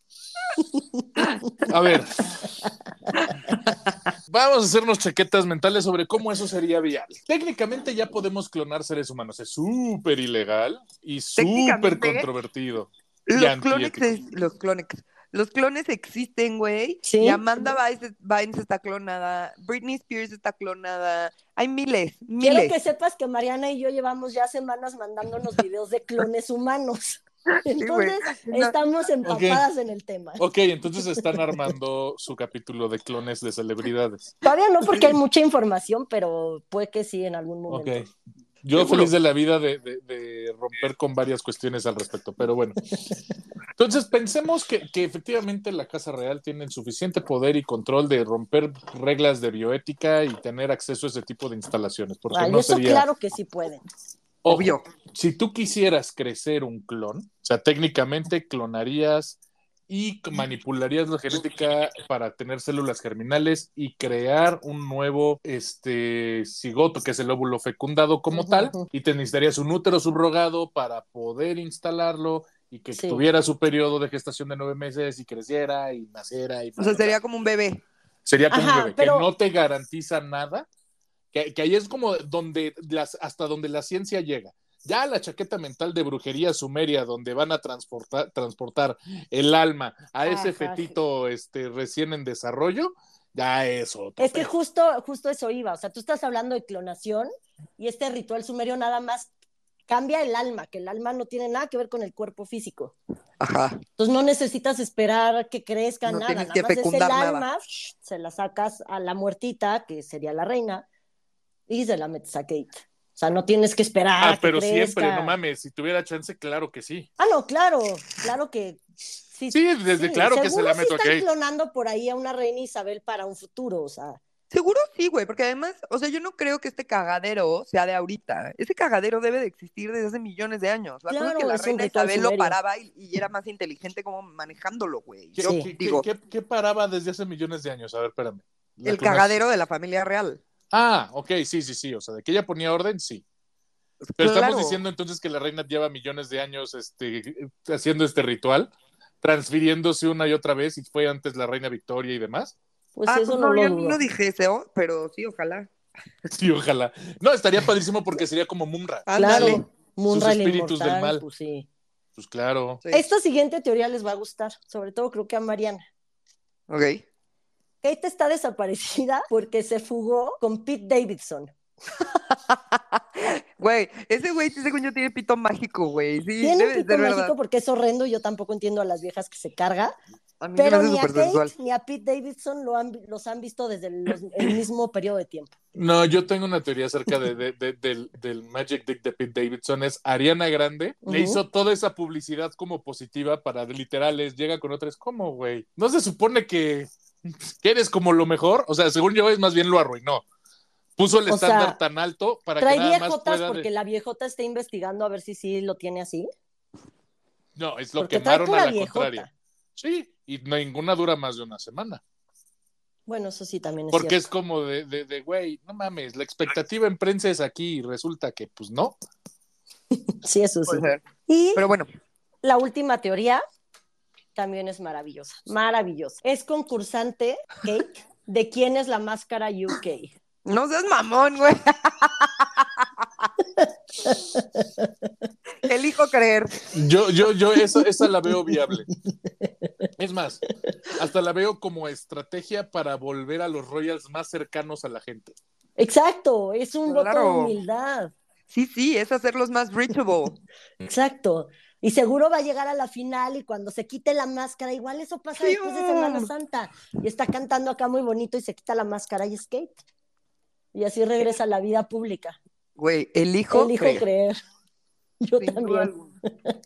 [SPEAKER 3] A ver, vamos a hacernos chaquetas mentales sobre cómo eso sería viable. Técnicamente ya podemos clonar seres humanos, es súper ilegal y súper
[SPEAKER 2] Técnicamente,
[SPEAKER 3] controvertido y antiético.
[SPEAKER 2] los clones existen, güey. Y
[SPEAKER 1] Sí.
[SPEAKER 2] Amanda Bynes está clonada, Britney Spears está clonada. Hay miles,
[SPEAKER 1] Quiero
[SPEAKER 2] miles.
[SPEAKER 1] que sepas que Mariana y yo llevamos ya semanas mandándonos videos de clones humanos.
[SPEAKER 2] Sí, güey.
[SPEAKER 1] Entonces,
[SPEAKER 2] No,
[SPEAKER 1] estamos
[SPEAKER 3] Ok,
[SPEAKER 1] empapadas en el tema.
[SPEAKER 3] ok, entonces están armando su capítulo de clones de celebridades.
[SPEAKER 1] Todavía no porque hay
[SPEAKER 2] sí,
[SPEAKER 1] mucha información, pero puede que sí en algún
[SPEAKER 3] Ok.
[SPEAKER 1] momento.
[SPEAKER 3] Yo
[SPEAKER 2] seguro.
[SPEAKER 3] feliz de la vida de romper con varias cuestiones al respecto, pero bueno. Entonces pensemos que efectivamente la Casa Real tiene el suficiente poder y control de romper reglas de bioética y tener acceso a ese tipo de instalaciones, porque
[SPEAKER 1] Ay,
[SPEAKER 3] no
[SPEAKER 1] eso
[SPEAKER 3] sería...
[SPEAKER 1] claro que sí pueden.
[SPEAKER 3] Ojo,
[SPEAKER 2] Obvio.
[SPEAKER 3] si tú quisieras crecer un clon, o sea, técnicamente clonarías y manipularías la genética para tener células germinales y crear un nuevo cigoto, que es el óvulo fecundado como tal, y te necesitarías un útero subrogado para poder instalarlo y que
[SPEAKER 1] Sí.
[SPEAKER 3] tuviera su periodo de gestación de 9 meses y creciera y naciera y
[SPEAKER 2] O sea, sería como un bebé.
[SPEAKER 3] sería como un
[SPEAKER 1] Ajá,
[SPEAKER 3] bebé, que
[SPEAKER 1] pero
[SPEAKER 3] no te garantiza nada, que ahí es como hasta donde la ciencia llega. Ya la chaqueta mental de brujería sumeria, donde van a transportar el alma a ese
[SPEAKER 1] ajá,
[SPEAKER 3] fetito recién en desarrollo, ya es otro
[SPEAKER 1] es que
[SPEAKER 3] pedo.
[SPEAKER 1] justo eso iba. O sea, tú estás hablando de clonación y este ritual sumerio nada más cambia el alma, que el alma no tiene nada que ver con el cuerpo físico.
[SPEAKER 2] Ajá.
[SPEAKER 1] Entonces no necesitas esperar que crezca
[SPEAKER 2] No
[SPEAKER 1] nada,
[SPEAKER 2] tienes
[SPEAKER 1] nada
[SPEAKER 2] que
[SPEAKER 1] más es el
[SPEAKER 2] fecundar nada.
[SPEAKER 1] alma, se la sacas a la muertita, que sería la reina, y se la metes a Kate. O sea, no tienes que esperar a que
[SPEAKER 3] pero
[SPEAKER 1] crezca.
[SPEAKER 3] siempre, no mames, si tuviera chance, claro que sí.
[SPEAKER 1] No, claro que sí.
[SPEAKER 3] Sí, desde claro que se la meto a
[SPEAKER 1] Seguro sí
[SPEAKER 3] Kate.
[SPEAKER 1] están clonando por ahí a una reina Isabel para un futuro, o sea.
[SPEAKER 2] Seguro sí, güey, porque además, o sea, yo no creo que este cagadero sea de ahorita. Ese cagadero debe de existir desde hace millones de años. La cosa es que
[SPEAKER 1] Claro,
[SPEAKER 2] la
[SPEAKER 1] es un
[SPEAKER 2] reina
[SPEAKER 1] ritual
[SPEAKER 2] Isabel lo
[SPEAKER 1] sumerio.
[SPEAKER 2] paraba y era más inteligente como manejándolo, güey.
[SPEAKER 1] Sí.
[SPEAKER 2] Yo digo,
[SPEAKER 3] ¿Qué paraba desde hace millones de años? A ver, espérame.
[SPEAKER 2] el cagadero de la familia real.
[SPEAKER 3] Ok, sí. O sea, de que ella ponía orden, sí. Pero
[SPEAKER 2] Claro.
[SPEAKER 3] estamos diciendo entonces que la reina lleva millones de años haciendo este ritual, transfiriéndose una y otra vez, y fue antes la reina Victoria y demás.
[SPEAKER 1] Pues eso
[SPEAKER 2] pues
[SPEAKER 1] no lo
[SPEAKER 2] yo
[SPEAKER 1] dudo.
[SPEAKER 2] no dije eso, pero sí, ojalá.
[SPEAKER 3] Sí, ojalá. No, estaría padrísimo porque sería como Munra.
[SPEAKER 2] Ándale.
[SPEAKER 1] Claro, Munra
[SPEAKER 3] Sus
[SPEAKER 1] el
[SPEAKER 3] espíritus del
[SPEAKER 1] inmortal,
[SPEAKER 3] mal.
[SPEAKER 1] pues sí.
[SPEAKER 3] Pues claro.
[SPEAKER 2] Sí.
[SPEAKER 1] Esta siguiente teoría les va a gustar, sobre todo creo que a Mariana.
[SPEAKER 2] Ok.
[SPEAKER 1] Kate está desaparecida porque se fugó con Pete Davidson.
[SPEAKER 2] Güey, ese güey, según yo, tiene pito mágico, güey. Sí,
[SPEAKER 1] Tiene un
[SPEAKER 2] debe de
[SPEAKER 1] pito
[SPEAKER 2] ser
[SPEAKER 1] mágico
[SPEAKER 2] verdad.
[SPEAKER 1] porque es horrendo y yo tampoco entiendo a las viejas que se carga.
[SPEAKER 2] A mí se me
[SPEAKER 1] Pero
[SPEAKER 2] hace
[SPEAKER 1] ni a
[SPEAKER 2] súper
[SPEAKER 1] Kate
[SPEAKER 2] sensual.
[SPEAKER 1] ni a Pete Davidson los han visto desde el mismo periodo de tiempo.
[SPEAKER 3] No, yo tengo una teoría acerca del Magic Dick de Pete Davidson. Es Ariana Grande. Le hizo toda esa publicidad como positiva para literales. Llega con otras. ¿Cómo, güey? ¿No se supone que eres como lo mejor? O sea, según yo, es más bien lo arruinó. Puso el estándar tan alto para que
[SPEAKER 1] trae
[SPEAKER 3] nada más
[SPEAKER 1] viejotas
[SPEAKER 3] pueda...
[SPEAKER 1] porque la viejota está investigando a ver si sí lo tiene así.
[SPEAKER 3] No, es lo
[SPEAKER 1] porque trae
[SPEAKER 3] quemaron
[SPEAKER 1] pura
[SPEAKER 3] a la
[SPEAKER 1] viejota.
[SPEAKER 3] contraria. Sí, y ninguna dura más de una semana.
[SPEAKER 1] Bueno, eso sí también es
[SPEAKER 3] Porque
[SPEAKER 1] cierto.
[SPEAKER 3] es como de güey, no mames, la expectativa en prensa es aquí y resulta que, pues no.
[SPEAKER 1] Sí, eso sí.
[SPEAKER 2] Puede ser.
[SPEAKER 1] Y
[SPEAKER 2] Pero bueno,
[SPEAKER 1] la última teoría también es maravillosa. Maravillosa. Es concursante, Kate, de quién es la máscara UK.
[SPEAKER 2] no seas mamón, güey. Elijo creer.
[SPEAKER 3] Yo esa la veo viable. Es más, hasta la veo como estrategia para volver a los Royals más cercanos a la gente.
[SPEAKER 1] Exacto, es un voto de
[SPEAKER 2] Claro.
[SPEAKER 1] humildad.
[SPEAKER 2] Sí, es hacerlos más reachable.
[SPEAKER 1] Exacto. Y seguro va a llegar a la final y cuando se quite la máscara, igual eso pasa
[SPEAKER 2] Sí,
[SPEAKER 1] después de Semana Santa. Y está cantando acá muy bonito y se quita la máscara y es Kate. Y así regresa a la vida pública.
[SPEAKER 2] Güey, elijo
[SPEAKER 1] creer. Yo
[SPEAKER 2] Sin duda
[SPEAKER 1] también.
[SPEAKER 2] alguna.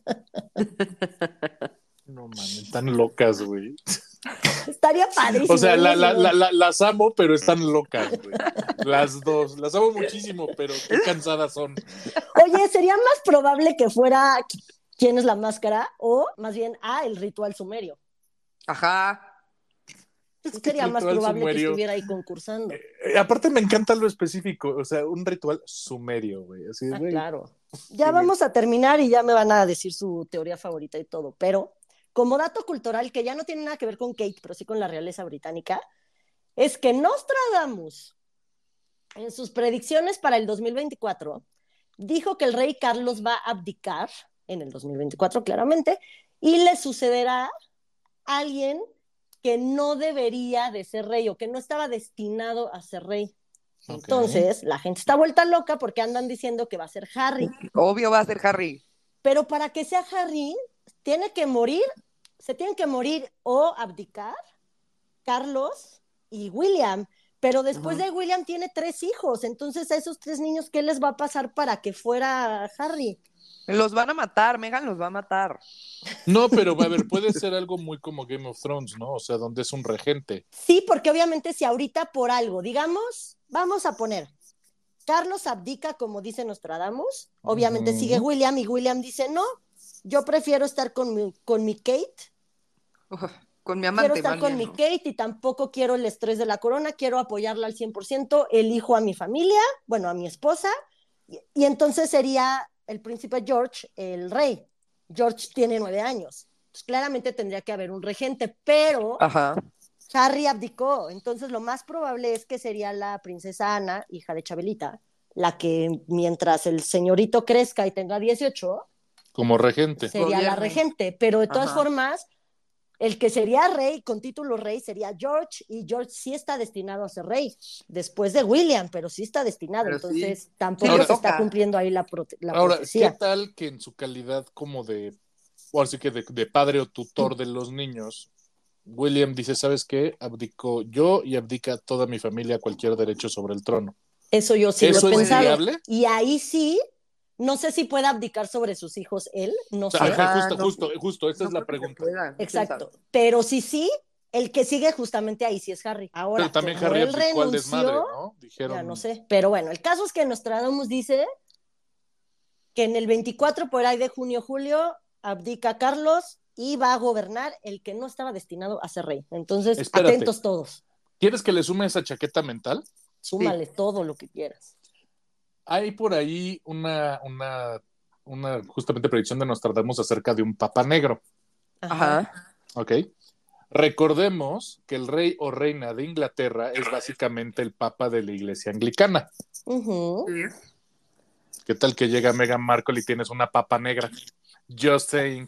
[SPEAKER 3] No mames, están locas, güey.
[SPEAKER 1] Estaría padrísimo.
[SPEAKER 3] O sea,
[SPEAKER 1] buenísimo.
[SPEAKER 3] las amo, pero están locas, güey. Las dos. Las amo muchísimo, pero qué cansadas son.
[SPEAKER 1] Oye, sería más probable que fuera quién es la máscara o más bien el ritual sumerio.
[SPEAKER 2] Ajá.
[SPEAKER 1] Sería más
[SPEAKER 3] Ritual
[SPEAKER 1] probable
[SPEAKER 3] sumerio.
[SPEAKER 1] que estuviera ahí concursando.
[SPEAKER 3] Aparte me encanta lo específico, o sea, un ritual sumerio, güey. Así, güey.
[SPEAKER 1] Claro. Ya vamos a terminar y ya me van a decir su teoría favorita y todo, pero como dato cultural que ya no tiene nada que ver con Kate, pero sí con la realeza británica, es que Nostradamus, en sus predicciones para el 2024, dijo que el rey Carlos va a abdicar en el 2024, claramente, y le sucederá a alguien que no debería de ser rey o que no estaba destinado a ser rey.
[SPEAKER 3] Okay.
[SPEAKER 1] Entonces, la gente está vuelta loca porque andan diciendo que va a ser Harry.
[SPEAKER 2] Obvio va a ser Harry.
[SPEAKER 1] Pero para que sea Harry, se tienen que morir o abdicar Carlos y William. Pero después de William tiene 3 hijos. Entonces, a esos 3 niños, ¿qué les va a pasar para que fuera Harry?
[SPEAKER 2] Los van a matar, Meghan los va a matar.
[SPEAKER 3] No, pero a ver, puede ser algo muy como Game of Thrones, ¿no? O sea, donde es un regente.
[SPEAKER 1] Sí, porque obviamente si ahorita por algo, digamos, vamos a poner, Carlos abdica, como dice Nostradamus, obviamente sigue William y William dice, no, yo prefiero estar con mi Kate.
[SPEAKER 2] Con mi amante.
[SPEAKER 1] Quiero estar con mi Kate y tampoco quiero el estrés de la corona, quiero apoyarla al 100%, elijo a mi familia, bueno, a mi esposa, y entonces sería el príncipe George el rey. George tiene 9 años. Pues claramente tendría que haber un regente, pero Harry abdicó. Entonces lo más probable es que sería la princesa Ana, hija de Chabelita, la que mientras el señorito crezca y tenga 18,
[SPEAKER 3] como regente.
[SPEAKER 1] sería la regente. Pero de todas formas, El que sería rey, con título rey, sería George, y George sí está destinado a ser rey, después de William, pero sí está destinado,
[SPEAKER 2] Pero
[SPEAKER 1] entonces
[SPEAKER 2] sí.
[SPEAKER 1] tampoco
[SPEAKER 2] Sí le
[SPEAKER 1] se está
[SPEAKER 2] toca.
[SPEAKER 1] cumpliendo ahí la
[SPEAKER 3] Ahora, ¿qué
[SPEAKER 1] profecía.
[SPEAKER 3] tal que en su calidad como o así que de padre o tutor de los niños, William dice, ¿sabes qué? Abdico yo y abdica toda mi familia cualquier derecho sobre el trono?
[SPEAKER 1] Eso yo sí lo he
[SPEAKER 3] ¿Eso es
[SPEAKER 1] pensado,
[SPEAKER 3] viable?
[SPEAKER 1] y ahí sí, no sé si pueda abdicar sobre sus hijos él, no
[SPEAKER 3] O sea,
[SPEAKER 1] sé.
[SPEAKER 2] Ajá,
[SPEAKER 3] justo, esa
[SPEAKER 2] no
[SPEAKER 3] es la
[SPEAKER 2] creo que se
[SPEAKER 3] pregunta.
[SPEAKER 2] pueda. ¿Quién sabe?
[SPEAKER 1] Exacto, pero sí, el que sigue justamente ahí sí es Harry.
[SPEAKER 3] Pero
[SPEAKER 1] Ahora,
[SPEAKER 3] también
[SPEAKER 1] como
[SPEAKER 3] Harry
[SPEAKER 1] él
[SPEAKER 3] abdicó al desmadre,
[SPEAKER 1] renunció,
[SPEAKER 3] ¿no?
[SPEAKER 1] ya no
[SPEAKER 3] Dijeron,
[SPEAKER 1] sé, pero bueno, el caso es que Nostradamus dice que en el 24 por ahí de junio, julio, abdica Carlos y va a gobernar el que no estaba destinado a ser rey. Entonces,
[SPEAKER 3] espérate,
[SPEAKER 1] atentos todos,
[SPEAKER 3] ¿quieres que le sume esa chaqueta mental?
[SPEAKER 2] Sí.
[SPEAKER 1] súmale todo lo que quieras.
[SPEAKER 3] Hay por ahí una justamente predicción de Nostradamus acerca de un papa negro,
[SPEAKER 1] Ajá.
[SPEAKER 2] Ajá.
[SPEAKER 3] ¿ok? Recordemos que el rey o reina de Inglaterra es básicamente el papa de la iglesia anglicana.
[SPEAKER 1] Uh-huh.
[SPEAKER 2] Sí.
[SPEAKER 3] ¿Qué tal que llega Meghan Markle y tienes una papa negra? Just saying.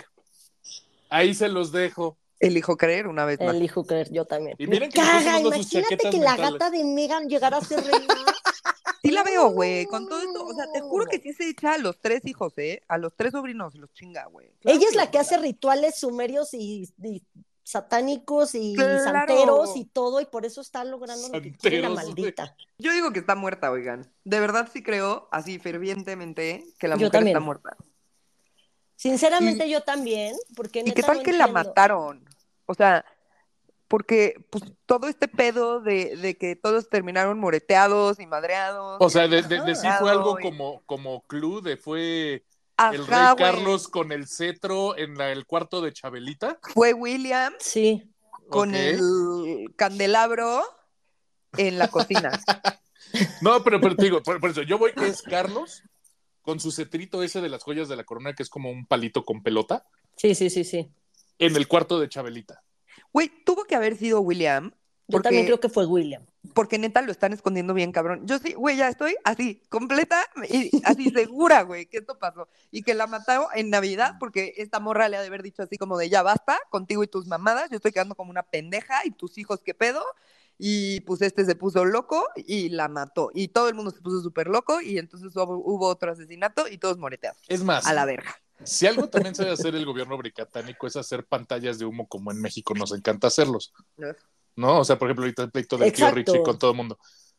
[SPEAKER 3] Ahí se los dejo.
[SPEAKER 2] Elijo creer una vez más.
[SPEAKER 1] Elijo creer, yo también.
[SPEAKER 3] Y
[SPEAKER 1] Me
[SPEAKER 3] miren que le estoy
[SPEAKER 1] caga,
[SPEAKER 3] sumando sus
[SPEAKER 1] imagínate
[SPEAKER 3] chaquetas
[SPEAKER 1] que la
[SPEAKER 3] mentales.
[SPEAKER 1] gata de Megan llegara a ser reina.
[SPEAKER 2] Sí
[SPEAKER 1] No,
[SPEAKER 2] la
[SPEAKER 1] no,
[SPEAKER 2] veo,
[SPEAKER 1] no,
[SPEAKER 2] güey.
[SPEAKER 1] no,
[SPEAKER 2] Con todo esto, o sea, te
[SPEAKER 1] no,
[SPEAKER 2] juro que
[SPEAKER 1] no.
[SPEAKER 2] sí se echa a los 3 hijos, ¿eh? A los 3 sobrinos se los chinga, güey. Claro
[SPEAKER 1] Ella es
[SPEAKER 2] que
[SPEAKER 1] la
[SPEAKER 2] los
[SPEAKER 1] que hace
[SPEAKER 2] manda.
[SPEAKER 1] rituales sumerios y satánicos y santeros y
[SPEAKER 2] Claro.
[SPEAKER 1] todo, y por eso está logrando lo que quiere la
[SPEAKER 3] Santeros, güey.
[SPEAKER 1] maldita.
[SPEAKER 2] Yo digo que está muerta, oigan. De verdad sí creo, así fervientemente, que la
[SPEAKER 1] Yo
[SPEAKER 2] mujer está
[SPEAKER 1] también.
[SPEAKER 2] muerta.
[SPEAKER 1] Sinceramente,
[SPEAKER 2] ¿Y,
[SPEAKER 1] yo también, porque
[SPEAKER 2] y qué
[SPEAKER 1] neta no
[SPEAKER 2] tal que la
[SPEAKER 1] entiendo.
[SPEAKER 2] mataron? O sea, porque pues todo este pedo de que todos terminaron moreteados y madreados
[SPEAKER 3] O
[SPEAKER 2] y
[SPEAKER 3] sea,
[SPEAKER 2] así
[SPEAKER 3] de sí fue
[SPEAKER 2] sangrado
[SPEAKER 3] algo
[SPEAKER 2] y...
[SPEAKER 3] como clue, fue el rey
[SPEAKER 2] Ajá, güey.
[SPEAKER 3] Carlos con el cetro en el cuarto de Chabelita.
[SPEAKER 2] Fue William
[SPEAKER 1] Sí,
[SPEAKER 2] con
[SPEAKER 3] Ok.
[SPEAKER 2] el candelabro en la cocina.
[SPEAKER 3] No, pero te digo, por eso, yo voy que es Carlos con su cetrito ese de las joyas de la corona, que es como un palito con pelota,
[SPEAKER 1] sí.
[SPEAKER 3] en el cuarto de Chabelita.
[SPEAKER 2] Güey, tuvo que haber sido William
[SPEAKER 1] Yo también creo
[SPEAKER 2] porque
[SPEAKER 1] que fue William.
[SPEAKER 2] porque neta lo están escondiendo bien, cabrón. Yo sí, güey, ya estoy así, completa y así segura, güey, que esto pasó. Y que la mataron en Navidad porque esta morra le ha de haber dicho así como de ya basta, contigo y tus mamadas, yo estoy quedando como una pendeja y tus hijos, ¿qué pedo? Y pues este se puso loco y la mató. Y todo el mundo se puso súper loco y entonces hubo otro asesinato y todos moreteados.
[SPEAKER 3] Es más,
[SPEAKER 2] A la verga.
[SPEAKER 3] si algo también sabe hacer el gobierno británico es hacer pantallas de humo como en México nos encanta hacerlos, ¿no? O sea, por ejemplo, ahorita el pleito del tío Richie con
[SPEAKER 1] Exacto.
[SPEAKER 3] todo el mundo.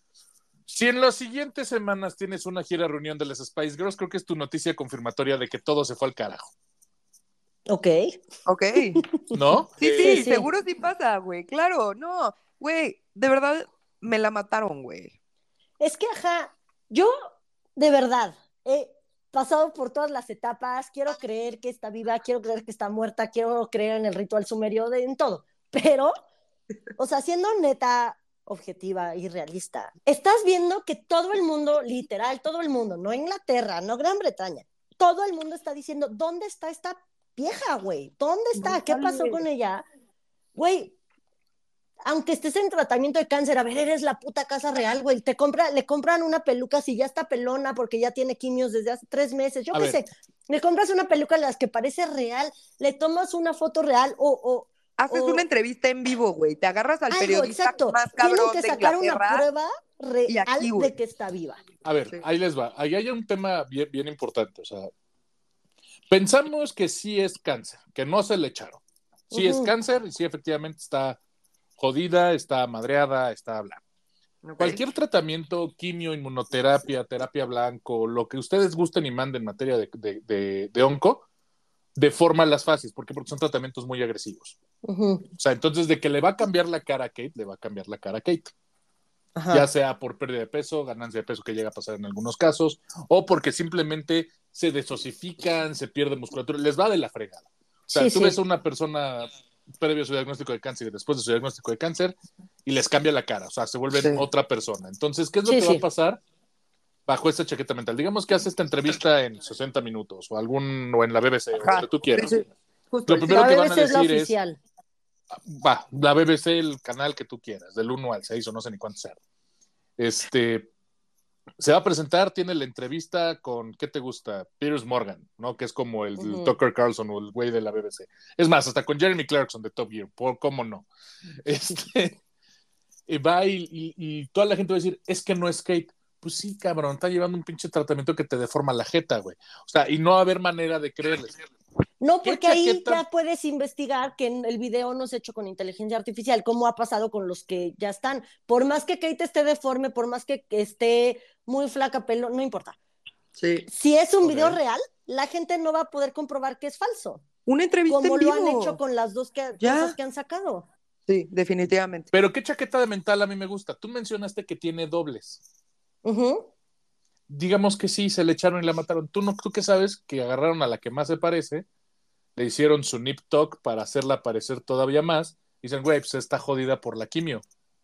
[SPEAKER 3] Si en las siguientes semanas tienes una gira reunión de las Spice Girls, creo que es tu noticia confirmatoria de que todo se fue al carajo,
[SPEAKER 1] Ok.
[SPEAKER 2] Ok.
[SPEAKER 3] ¿no?
[SPEAKER 2] Sí,
[SPEAKER 1] Sí,
[SPEAKER 2] sí,
[SPEAKER 1] sí.
[SPEAKER 2] seguro sí pasa, güey. Claro, no. Güey, de verdad me la mataron, güey.
[SPEAKER 1] Es que, ajá, yo de verdad he pasado por todas las etapas, quiero creer que está viva, quiero creer que está muerta, quiero creer en el ritual sumerio, en todo, pero, o sea, siendo neta, objetiva y realista, estás viendo que todo el mundo, literal, todo el mundo, no Inglaterra, no Gran Bretaña, todo el mundo está diciendo, ¿dónde está esta vieja, güey? ¿Dónde está? ¿Qué pasó con ella? Güey, aunque estés en tratamiento de cáncer, a ver, eres la puta casa real, güey. Le compran una peluca si ya está pelona porque ya tiene quimios desde hace 3 meses. Yo
[SPEAKER 3] A
[SPEAKER 1] qué
[SPEAKER 3] ver,
[SPEAKER 1] sé. Le compras una peluca en las que parece real, le tomas una foto real
[SPEAKER 2] Haces una entrevista en vivo, güey. Te agarras al
[SPEAKER 1] algo,
[SPEAKER 2] periodista
[SPEAKER 1] exacto.
[SPEAKER 2] más
[SPEAKER 1] Tienen
[SPEAKER 2] cabrón
[SPEAKER 1] que
[SPEAKER 2] de
[SPEAKER 1] sacar una
[SPEAKER 2] Inglaterra
[SPEAKER 1] prueba
[SPEAKER 2] y
[SPEAKER 1] real
[SPEAKER 2] aquí, güey.
[SPEAKER 1] de que está viva.
[SPEAKER 3] a ver,
[SPEAKER 2] Sí.
[SPEAKER 3] ahí les va. Ahí hay un tema bien, bien importante. O sea, pensamos que sí es cáncer, que no se le echaron. Sí es cáncer y sí efectivamente está jodida, está madreada, está bla.
[SPEAKER 2] Ok.
[SPEAKER 3] Cualquier tratamiento, quimio, inmunoterapia, terapia blanco, lo que ustedes gusten y manden en materia de onco, deforma las fases. ¿Por qué? Porque son tratamientos muy agresivos. O sea, entonces de que le va a cambiar la cara a Kate, le va a cambiar la cara a Kate.
[SPEAKER 1] Ajá.
[SPEAKER 3] Ya sea por pérdida de peso, ganancia de peso que llega a pasar en algunos casos, o porque simplemente se desosifican, se pierde musculatura, les va de la fregada. O sea,
[SPEAKER 1] Sí,
[SPEAKER 3] tú
[SPEAKER 1] sí.
[SPEAKER 3] ves a una persona previo a su diagnóstico de cáncer y después de su diagnóstico de cáncer y les cambia la cara, o sea, se vuelven
[SPEAKER 2] Sí.
[SPEAKER 3] otra persona. Entonces, ¿qué es lo
[SPEAKER 1] Sí,
[SPEAKER 3] que va a
[SPEAKER 1] sí.
[SPEAKER 3] pasar bajo esta chaqueta mental? Digamos que hace esta entrevista en 60 minutos o en la BBC o donde
[SPEAKER 2] Ajá.
[SPEAKER 3] tú quieras.
[SPEAKER 2] Sí, sí. Justo.
[SPEAKER 3] Lo
[SPEAKER 2] Y sí.
[SPEAKER 3] primero
[SPEAKER 1] La
[SPEAKER 3] que van a
[SPEAKER 1] BBC es la
[SPEAKER 3] decir es,
[SPEAKER 1] oficial.
[SPEAKER 3] la BBC, el canal que tú quieras, del 1 al 6 o no sé ni cuánto sea. Se va a presentar, tiene la entrevista con, ¿qué te gusta? Piers Morgan, ¿no? Que es como el
[SPEAKER 1] Ujú.
[SPEAKER 3] Tucker Carlson o el güey de la BBC. Es más, hasta con Jeremy Clarkson de Top Gear, por cómo no. Y va y toda la gente va a decir, es que no es Kate. Pues sí, cabrón, está llevando un pinche tratamiento que te deforma la jeta, güey. O sea, y no va a haber manera de creerles.
[SPEAKER 1] No,
[SPEAKER 3] ¿Qué
[SPEAKER 1] porque ahí
[SPEAKER 3] chaqueta?
[SPEAKER 1] ya puedes investigar que el video no es hecho con inteligencia artificial, como ha pasado con los que ya están. Por más que Kate esté deforme, por más que esté muy flaca, pelo, no importa.
[SPEAKER 2] Sí.
[SPEAKER 1] Si es un
[SPEAKER 3] Ok.
[SPEAKER 1] video real, la gente no va a poder comprobar que es falso,
[SPEAKER 2] Una entrevista
[SPEAKER 1] como
[SPEAKER 2] en
[SPEAKER 1] lo han hecho
[SPEAKER 2] vivo.
[SPEAKER 1] con las dos
[SPEAKER 2] Ya.
[SPEAKER 1] cosas que han sacado.
[SPEAKER 2] Sí, definitivamente.
[SPEAKER 3] Pero qué chaqueta de mental a mí me gusta. Tú mencionaste que tiene dobles.
[SPEAKER 1] Ujú.
[SPEAKER 3] Digamos que sí, se le echaron y la mataron. ¿Tú qué sabes? Que agarraron a la que más se parece, le hicieron su nip tuck para hacerla parecer todavía más. Y dicen, güey, pues está jodida por la quimio.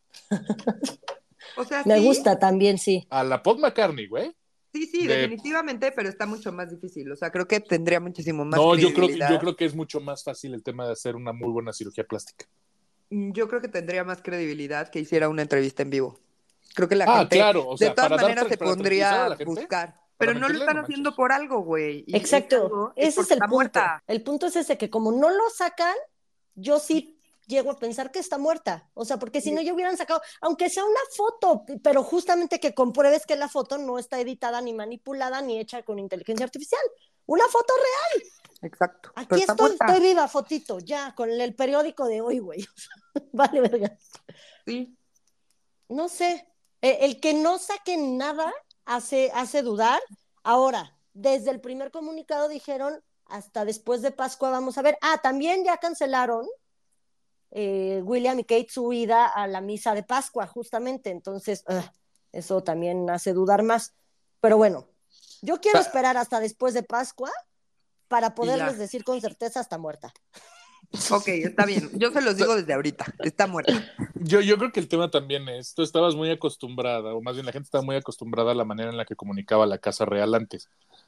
[SPEAKER 2] O sea,
[SPEAKER 1] Me
[SPEAKER 2] sí,
[SPEAKER 1] gusta también, sí.
[SPEAKER 3] A la Paul McCartney, güey.
[SPEAKER 2] sí,
[SPEAKER 3] De...
[SPEAKER 2] definitivamente, pero está mucho más difícil. O sea, creo que tendría muchísimo más
[SPEAKER 3] No, yo
[SPEAKER 2] credibilidad.
[SPEAKER 3] creo que es mucho más fácil el tema de hacer una muy buena cirugía plástica.
[SPEAKER 2] Yo creo que tendría más credibilidad que hiciera una entrevista en vivo. Creo que la
[SPEAKER 3] Ah,
[SPEAKER 2] gente,
[SPEAKER 3] claro, o
[SPEAKER 2] de
[SPEAKER 3] sea,
[SPEAKER 2] todas
[SPEAKER 3] para
[SPEAKER 2] maneras, se
[SPEAKER 3] para tranquilizar a
[SPEAKER 2] pondría a
[SPEAKER 3] la gente,
[SPEAKER 2] buscar.
[SPEAKER 3] para
[SPEAKER 2] Pero no lo
[SPEAKER 3] mentirle,
[SPEAKER 2] están
[SPEAKER 3] no
[SPEAKER 2] haciendo
[SPEAKER 3] manches.
[SPEAKER 2] por algo, güey. Y ese
[SPEAKER 1] Exacto.
[SPEAKER 2] algo es
[SPEAKER 1] Ese es
[SPEAKER 2] porque
[SPEAKER 1] el
[SPEAKER 2] está
[SPEAKER 1] punto.
[SPEAKER 2] muerta.
[SPEAKER 1] El punto es ese, que como no lo sacan, yo sí llego a pensar que está muerta. O sea, porque si no, ya hubieran sacado, aunque sea una foto, pero justamente que compruebes que la foto no está editada, ni manipulada, ni hecha con inteligencia artificial. Una foto real.
[SPEAKER 2] Exacto. Pero
[SPEAKER 1] Aquí
[SPEAKER 2] está
[SPEAKER 1] estoy, estoy
[SPEAKER 2] muerta.
[SPEAKER 1] viva, fotito, ya, con el periódico de hoy, güey. Vale, verga.
[SPEAKER 2] Sí.
[SPEAKER 1] No sé. El que no saquen nada hace dudar. Ahora, desde el primer comunicado dijeron hasta después de Pascua vamos a ver. Ah, también ya cancelaron William y Kate su ida a la misa de Pascua, justamente. Entonces, eso también hace dudar más. Pero bueno, yo quiero esperar hasta después de Pascua para
[SPEAKER 2] Y
[SPEAKER 1] poderles
[SPEAKER 2] ya.
[SPEAKER 1] decir con certeza está muerta.
[SPEAKER 2] Ok, está bien. Yo se los digo desde ahorita. Está muerta.
[SPEAKER 3] Yo creo que el tema también es, tú estabas muy acostumbrada, o más bien la gente estaba muy acostumbrada a la manera en la que comunicaba la Casa Real antes.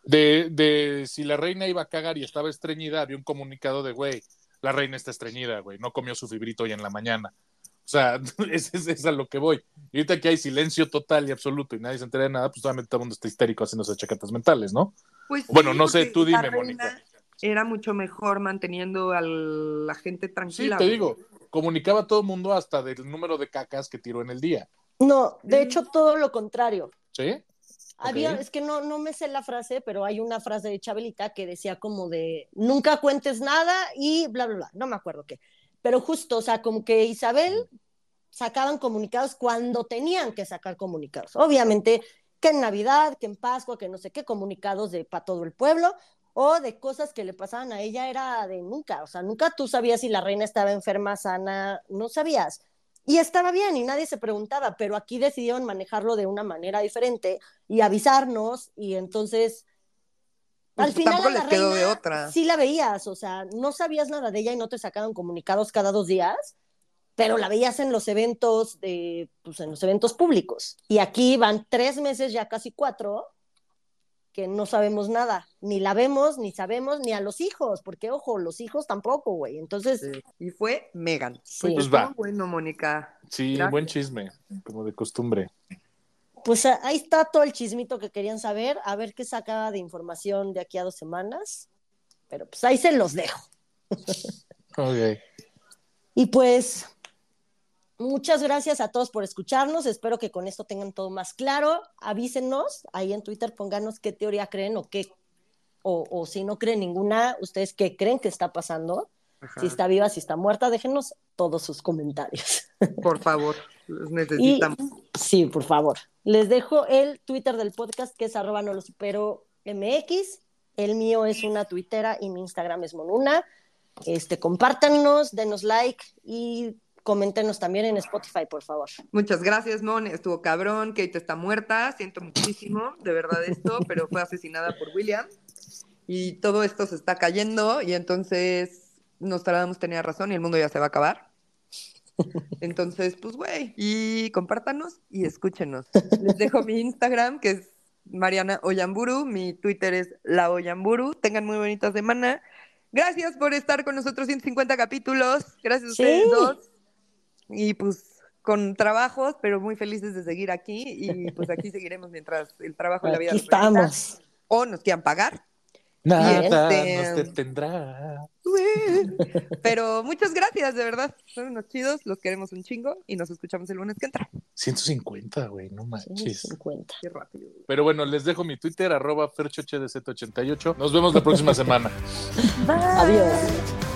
[SPEAKER 3] De si la reina iba a cagar y estaba estreñida, había un comunicado de, güey, la reina está estreñida, güey, no comió su fibrito hoy en la mañana. O sea, es a lo que voy. Y ahorita que hay silencio total y absoluto y nadie se entera de nada, pues obviamente todo el mundo está histérico haciéndose chaquetas mentales, ¿no?
[SPEAKER 2] Pues
[SPEAKER 3] Bueno,
[SPEAKER 2] sí,
[SPEAKER 3] no sé,
[SPEAKER 2] porque
[SPEAKER 3] tú
[SPEAKER 2] la
[SPEAKER 3] dime, Mónica.
[SPEAKER 2] reina era mucho mejor manteniendo a la gente
[SPEAKER 3] Sí,
[SPEAKER 2] tranquila,
[SPEAKER 3] te
[SPEAKER 2] güey.
[SPEAKER 3] digo, comunicaba a todo el mundo hasta del número de cacas que tiró en el día.
[SPEAKER 1] No, de
[SPEAKER 2] Sí.
[SPEAKER 1] hecho, todo lo contrario.
[SPEAKER 3] ¿Sí? Ok.
[SPEAKER 1] Había, es que no me sé la frase, pero hay una frase de Chabelita que decía como de nunca cuentes nada y bla, bla, bla, no me acuerdo qué. Pero justo, o sea, como que Isabel sacaban comunicados cuando tenían que sacar comunicados. Obviamente que en Navidad, que en Pascua, que no sé qué, comunicados de para todo el pueblo o de cosas que le pasaban a ella era de nunca, o sea, nunca tú sabías si la reina estaba enferma, sana, no sabías. Y estaba bien y nadie se preguntaba, pero aquí decidieron manejarlo de una manera diferente y avisarnos y entonces
[SPEAKER 2] Pues
[SPEAKER 1] al final
[SPEAKER 2] tampoco
[SPEAKER 1] a la
[SPEAKER 2] les quedó
[SPEAKER 1] reina
[SPEAKER 2] de otra.
[SPEAKER 1] sí la veías, o sea, no sabías nada de ella y no te sacaban comunicados cada 2 días, pero la veías en los eventos pues en los eventos públicos. Y aquí van 3 meses, ya casi 4, que no sabemos nada, ni la vemos, ni sabemos, ni a los hijos, porque ojo, los hijos tampoco, güey. Entonces,
[SPEAKER 2] Sí. Y fue Megan. Pues
[SPEAKER 1] sí,
[SPEAKER 3] Pues
[SPEAKER 2] estuvo
[SPEAKER 3] va.
[SPEAKER 2] bueno, Mónica.
[SPEAKER 3] Sí, buen
[SPEAKER 2] Gracias.
[SPEAKER 3] chisme, como de costumbre.
[SPEAKER 1] pues ahí está todo el chismito que querían saber, a ver qué sacaba de información de aquí a 2 semanas, pero pues ahí se los dejo.
[SPEAKER 3] Ok.
[SPEAKER 1] Y pues muchas gracias a todos por escucharnos. Espero que con esto tengan todo más claro. Avísenos ahí en Twitter, pónganos qué teoría creen o qué, o si no creen ninguna, ustedes qué creen que está pasando. Si
[SPEAKER 2] Ajá.
[SPEAKER 1] está viva, si está muerta, déjenos todos sus comentarios.
[SPEAKER 2] Por favor, los
[SPEAKER 1] Y
[SPEAKER 2] necesitamos.
[SPEAKER 1] sí, por favor. Les dejo el Twitter del podcast que es @nolosupero_mx. El mío es una tuitera y mi Instagram es monuna. Compártanos, denos like y coméntenos también en Spotify, por favor.
[SPEAKER 2] Muchas gracias, Mon. Estuvo cabrón. Kate está muerta. Siento muchísimo, de verdad, esto, pero fue asesinada por William. Y todo esto se está cayendo. Y entonces Nostradamus tenía razón y el mundo ya se va a acabar. Entonces, pues, güey. Y compártanos y escúchenos. Les dejo mi Instagram, que es Mariana Oyamburu. Mi Twitter es La Oyamburu. Tengan muy bonita semana. Gracias por estar con nosotros 150 capítulos. Gracias a
[SPEAKER 1] Sí,
[SPEAKER 2] ustedes dos. Y pues con trabajos, pero muy felices de seguir aquí y pues aquí seguiremos mientras el trabajo y la vida
[SPEAKER 1] Aquí
[SPEAKER 2] nos permita,
[SPEAKER 1] estamos.
[SPEAKER 2] o nos quieran pagar.
[SPEAKER 3] Nada
[SPEAKER 2] Y
[SPEAKER 3] nos detendrá.
[SPEAKER 2] Pero muchas gracias, de verdad. Son unos chidos, los queremos un chingo y nos escuchamos el lunes que entra.
[SPEAKER 3] 150, güey, no manches.
[SPEAKER 1] 50.
[SPEAKER 2] Qué rápido.
[SPEAKER 3] Pero bueno, les dejo mi Twitter, @ferchohdz88. Nos vemos la próxima semana.
[SPEAKER 1] Adiós.